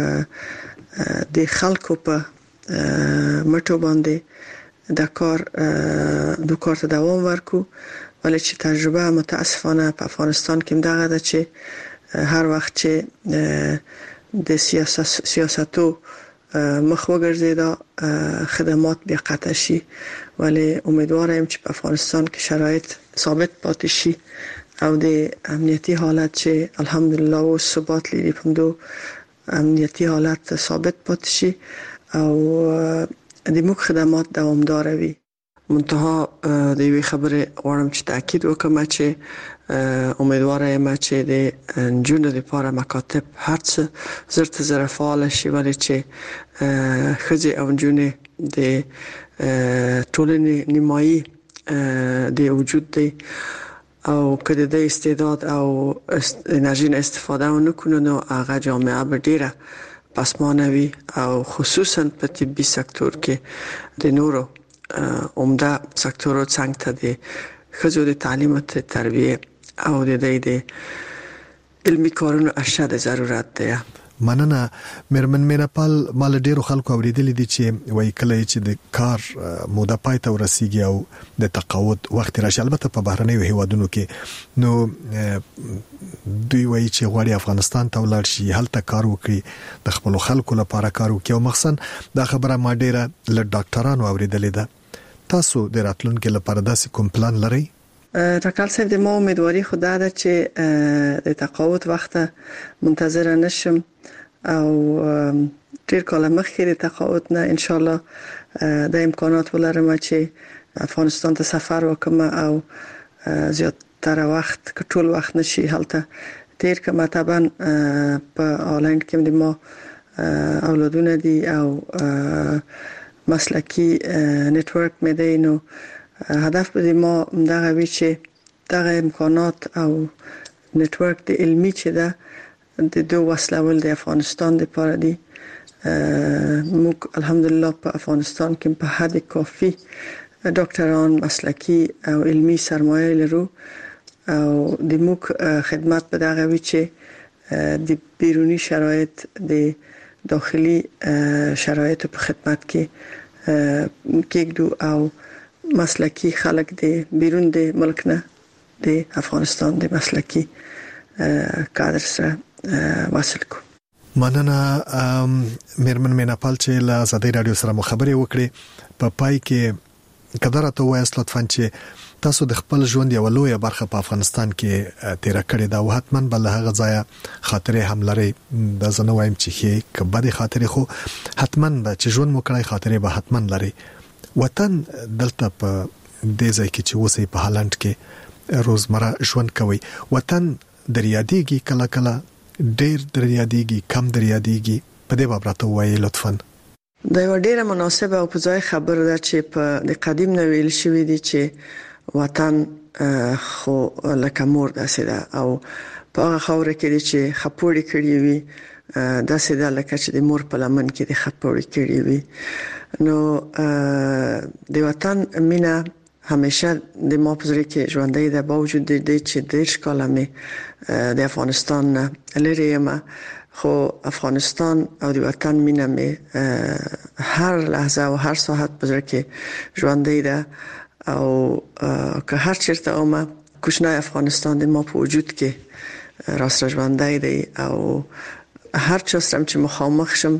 د خلکو په مټو باندې د کار د کار ته دوام ورکو، ولی چې تجربه متاسفانه په افغانستان کې دغه ده چې هر وخت چې د سیاست سیاستو مخ وګرځیدا خدمات بیا قطع شي، ولی امیدوارم چې په افغانستان کې شرایط ثابت پاتې شي او د امنیتي حالت چې الحمدلله او ثبات لري په دو امنیتي حالت ثابت پاتې شي او د موږ خدمات دوامدار وي. منتها د یوې خبرې غواړم چې تاکید وکړم چې امیدواره یم چې د نجونو لپاره مکاتب هر څه زر ته زر فعال شي، ولې چې ښځې او نجونې د ټولنې نیمایي د وجود دی او کله د استعداد او انرژي نه استفاده ونکړو نو هغه جامعه به ډیره پسمانه وي او خصوصا په طبي سکتور کې د نورو عمده سکتورو څنګه ته د ښځو د تعلیم او تربیه او د دې د علمي کارونو اشد ضرورت دی. مننه مرمن میناپال. مال ډیرو خلکو اوریدل دي چې وای کله چې د کار موده پای ته ورسیږي او د تقاعد وخت راشي، البته په بهرنیو هیوادونو کې نو دوی وای چې غواړي افغانستان ته ولاړ شي، هلته کار وکړي، د خپل خلکو لپاره کار وکړي او مخصن دا خبره ما ډیره ل ډاکټرانو اوریدلې ده. تاسو د راتلونکو لپاره داسې کوم پلان لرئ؟ ټاکل صاحب د ما امیدواري خدا ده چې د تقاعد وخت منتظر نشم او ډیر کاله مخکې د تقاعد نه ان شاء الله د امکانات ولرم چې افغانستان ته سفر وکم او زیاتره وخت کټول وخت نشي هلته تیر کما طبعا په آنلاین کې د ما اولادونه دي او مسلکی نتورک مې دی نو هدف به ما دغه وی چې دغه امکانات او نتورک د علمي چې ده د دوه وسلول د افغانستان لپاره دي. موږ الحمدلله په افغانستان کې په حد کافي ډاکټران مسلکی او علمي سرمایه لرو او د موږ خدمات په دغه وی چې د بیرونی شرایط د داخلي شرایط په خدمت کې کېږو او مسلکی خلک د بیرون د ملک نه د افغانستان د مسلکی کادر سره وصل کو. مننه مرمن میناپال چې له آزادۍ رادیو سره مخابره وکړي. په پای کې قدرت وایست لطفاً چې تاسو د خپل ژوند یو لوی برخه په افغانستان کې تیر کړې دا او حتمن بل هغه ځای خاطره هم لري. دا زنه وایم چې هي کبه خاطره خو حتمن دا چې ژوند مو کړی خاطره به حتمن لري. وطن دلته په دې ځای کې چې اوسې په هالند کې روزمره ژوند کوي، وطن دریادیږي کله کله ډېر دریادیږي کم دریادیږي، په دې باب راته وایي لطفاً. دا یو ډیره مناسبه او په ځای خبره ده چې په د قدیم نو ویل شوی دی چې وطن خو لکه مور داسې ده او په هغه خاور کې دی چې خپوړی کړی وي داسې ده لکه چې د مور په لمن کې د خپوړی کړی وي. نو د وطن مینا همیشه د ما په زړه کې ژوندۍ ده با وجود د چې د ښکلا مې د افغانستان لري یم، خو افغانستان او د وطن مینا مې هر لحظه او هر ساعت په زړه کې ژوندۍ ده او که هر چیرته اومه کوچنی افغانستان د ما په وجود کې راسره ژوندۍ دی او هر چا سره چې مخامخ شم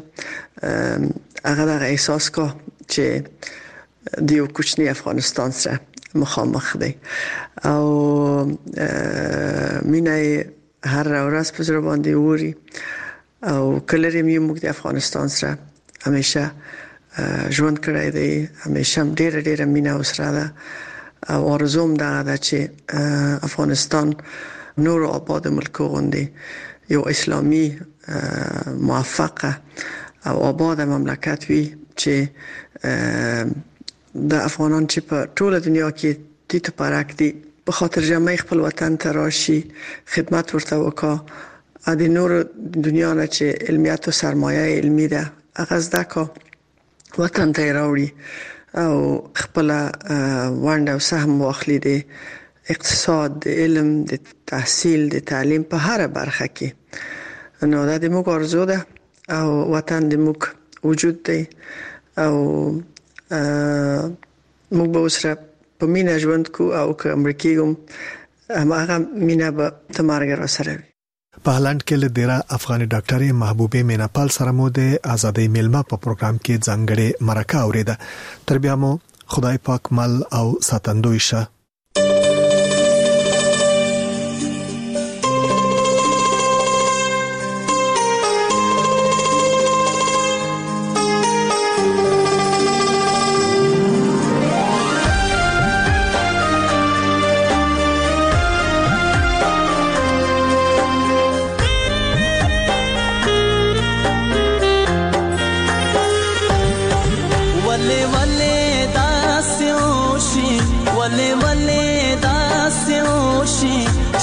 هغه د احساس کا چې د یو کوچنی افغانستان سره مخامخ دی او مینه هر ورځ په زړه باندې ووري او کله ریم یو موږ د افغانستان سره همیشه ژوند کړی دی، همیشه ډېر ډېر مینه وسره ده او ارزوم دا ده چې افغانستان نور آباد ملک غوندي یو اسلامي موفقه او آباد مملکت وي چې د افغانان چې په ټوله دنیا کې د تپارک دي په خاطر جمعي خپل وطن ته راشي خدمت ورته وکا ا د نور دنیا نه چې علمیت او سرمایه علمي ده هغه زده کا وطن ته راوړي او خپل وانډ او سهم واخلي د اقتصاد، د علم، د تحصیل، د تعلیم په هر برخه کې. نو دا د موږ ارزو ده او وطن د موږ وجود دی او موږ به سره په مینا ژوند کو او که امریکایوم هغه مینا به تمارګ را سره وي. په هالند کې له ډیره افغاني ډاکټرې محبوبه میناپال سره مو د آزادۍ میلمه په پروګرام کې ځانګړې مرکه اوریده. تر بیا مو خدای پاک مل او ساتندوی شه.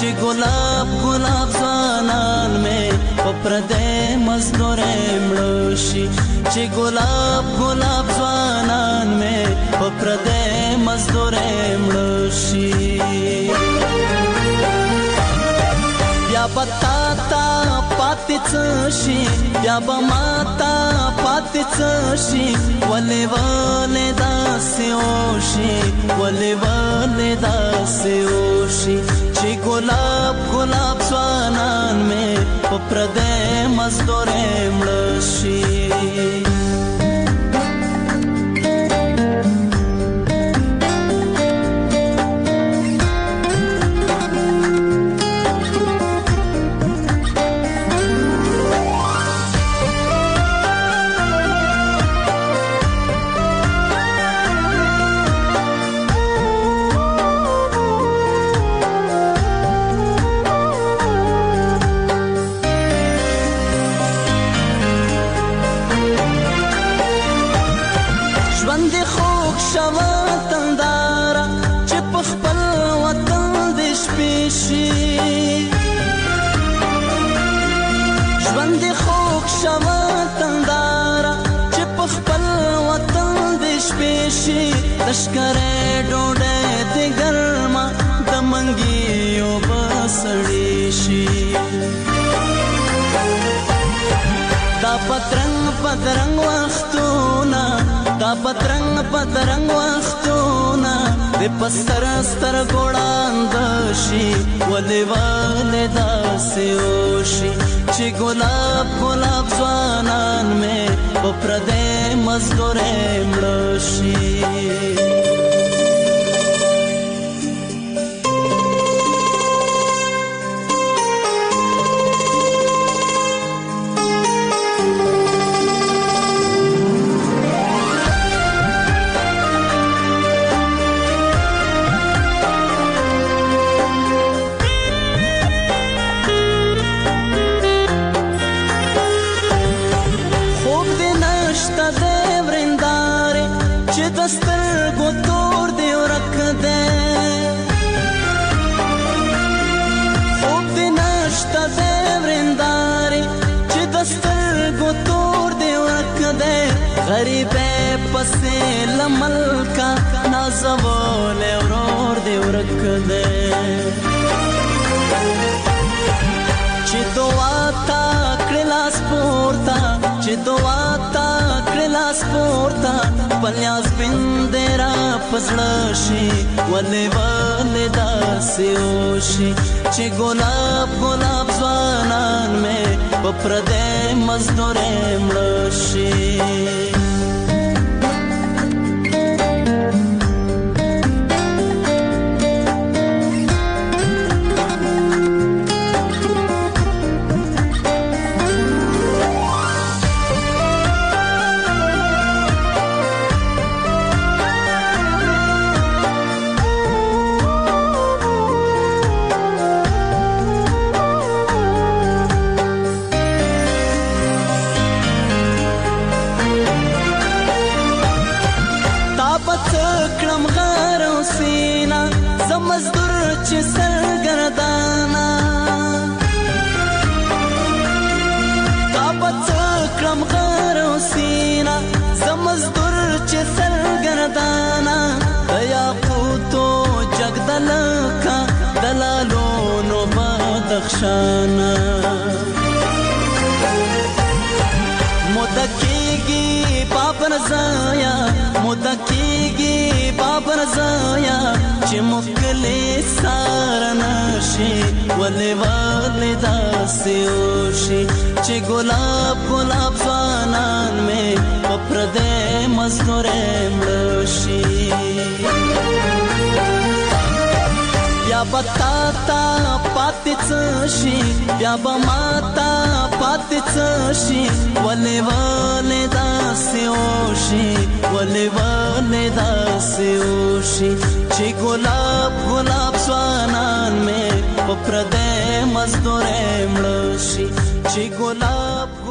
چې ګلاب ګلاب ځوانان مې په پردې مزدورې مړه شي چې ګلاب ګلاب ځوانان مې په پردې مزدورې مړه شي بیا بتا تا پاتې څه شي بیا به ماتا پاتې څه شي ولې ولې داسې وشي ولې ولې داسې وشي چې ګلاب ګلاب ځوانان مې په پردې مزدورې مړه شي لشکره ډوډۍ د ګرمه د منګیو بسړې شي دا پترنګ پترنګ وختونه دا پترنګ پترنګ وختونه د پستر ستر ګوړاند شي ولې ولې داسې وشي چې ګلاب ګلاب ځوانان مې په پردې مزدورې مړه شي غریبه پسې لملکا نازول اورور دی ورک دے چې دعا تا کلاس پورتا چې دعا تا کلاس پورتا پلیاس بندرا پسړ شي ولې ولې داسې وشي چې ګلاب ګلاب ځوانان مې په پردې مزدورې مړه شي شانا مدکیگی پاپن زایا مدکیگی پاپن زایا چې مکلی سارنشي ولې ولې داسې وشي چې ګلاب ګلاب ځوانان مې په پردې مزدورې مړه شي بیا بتا تا پاتې څه شي بیا به ماتا پاتې څه شي ولې ولې داسې وشي ولې ولې داسې وشي چې ګلاب ګلاب ځوانان مې په پردې مزدورې مړه شي چې ګلاب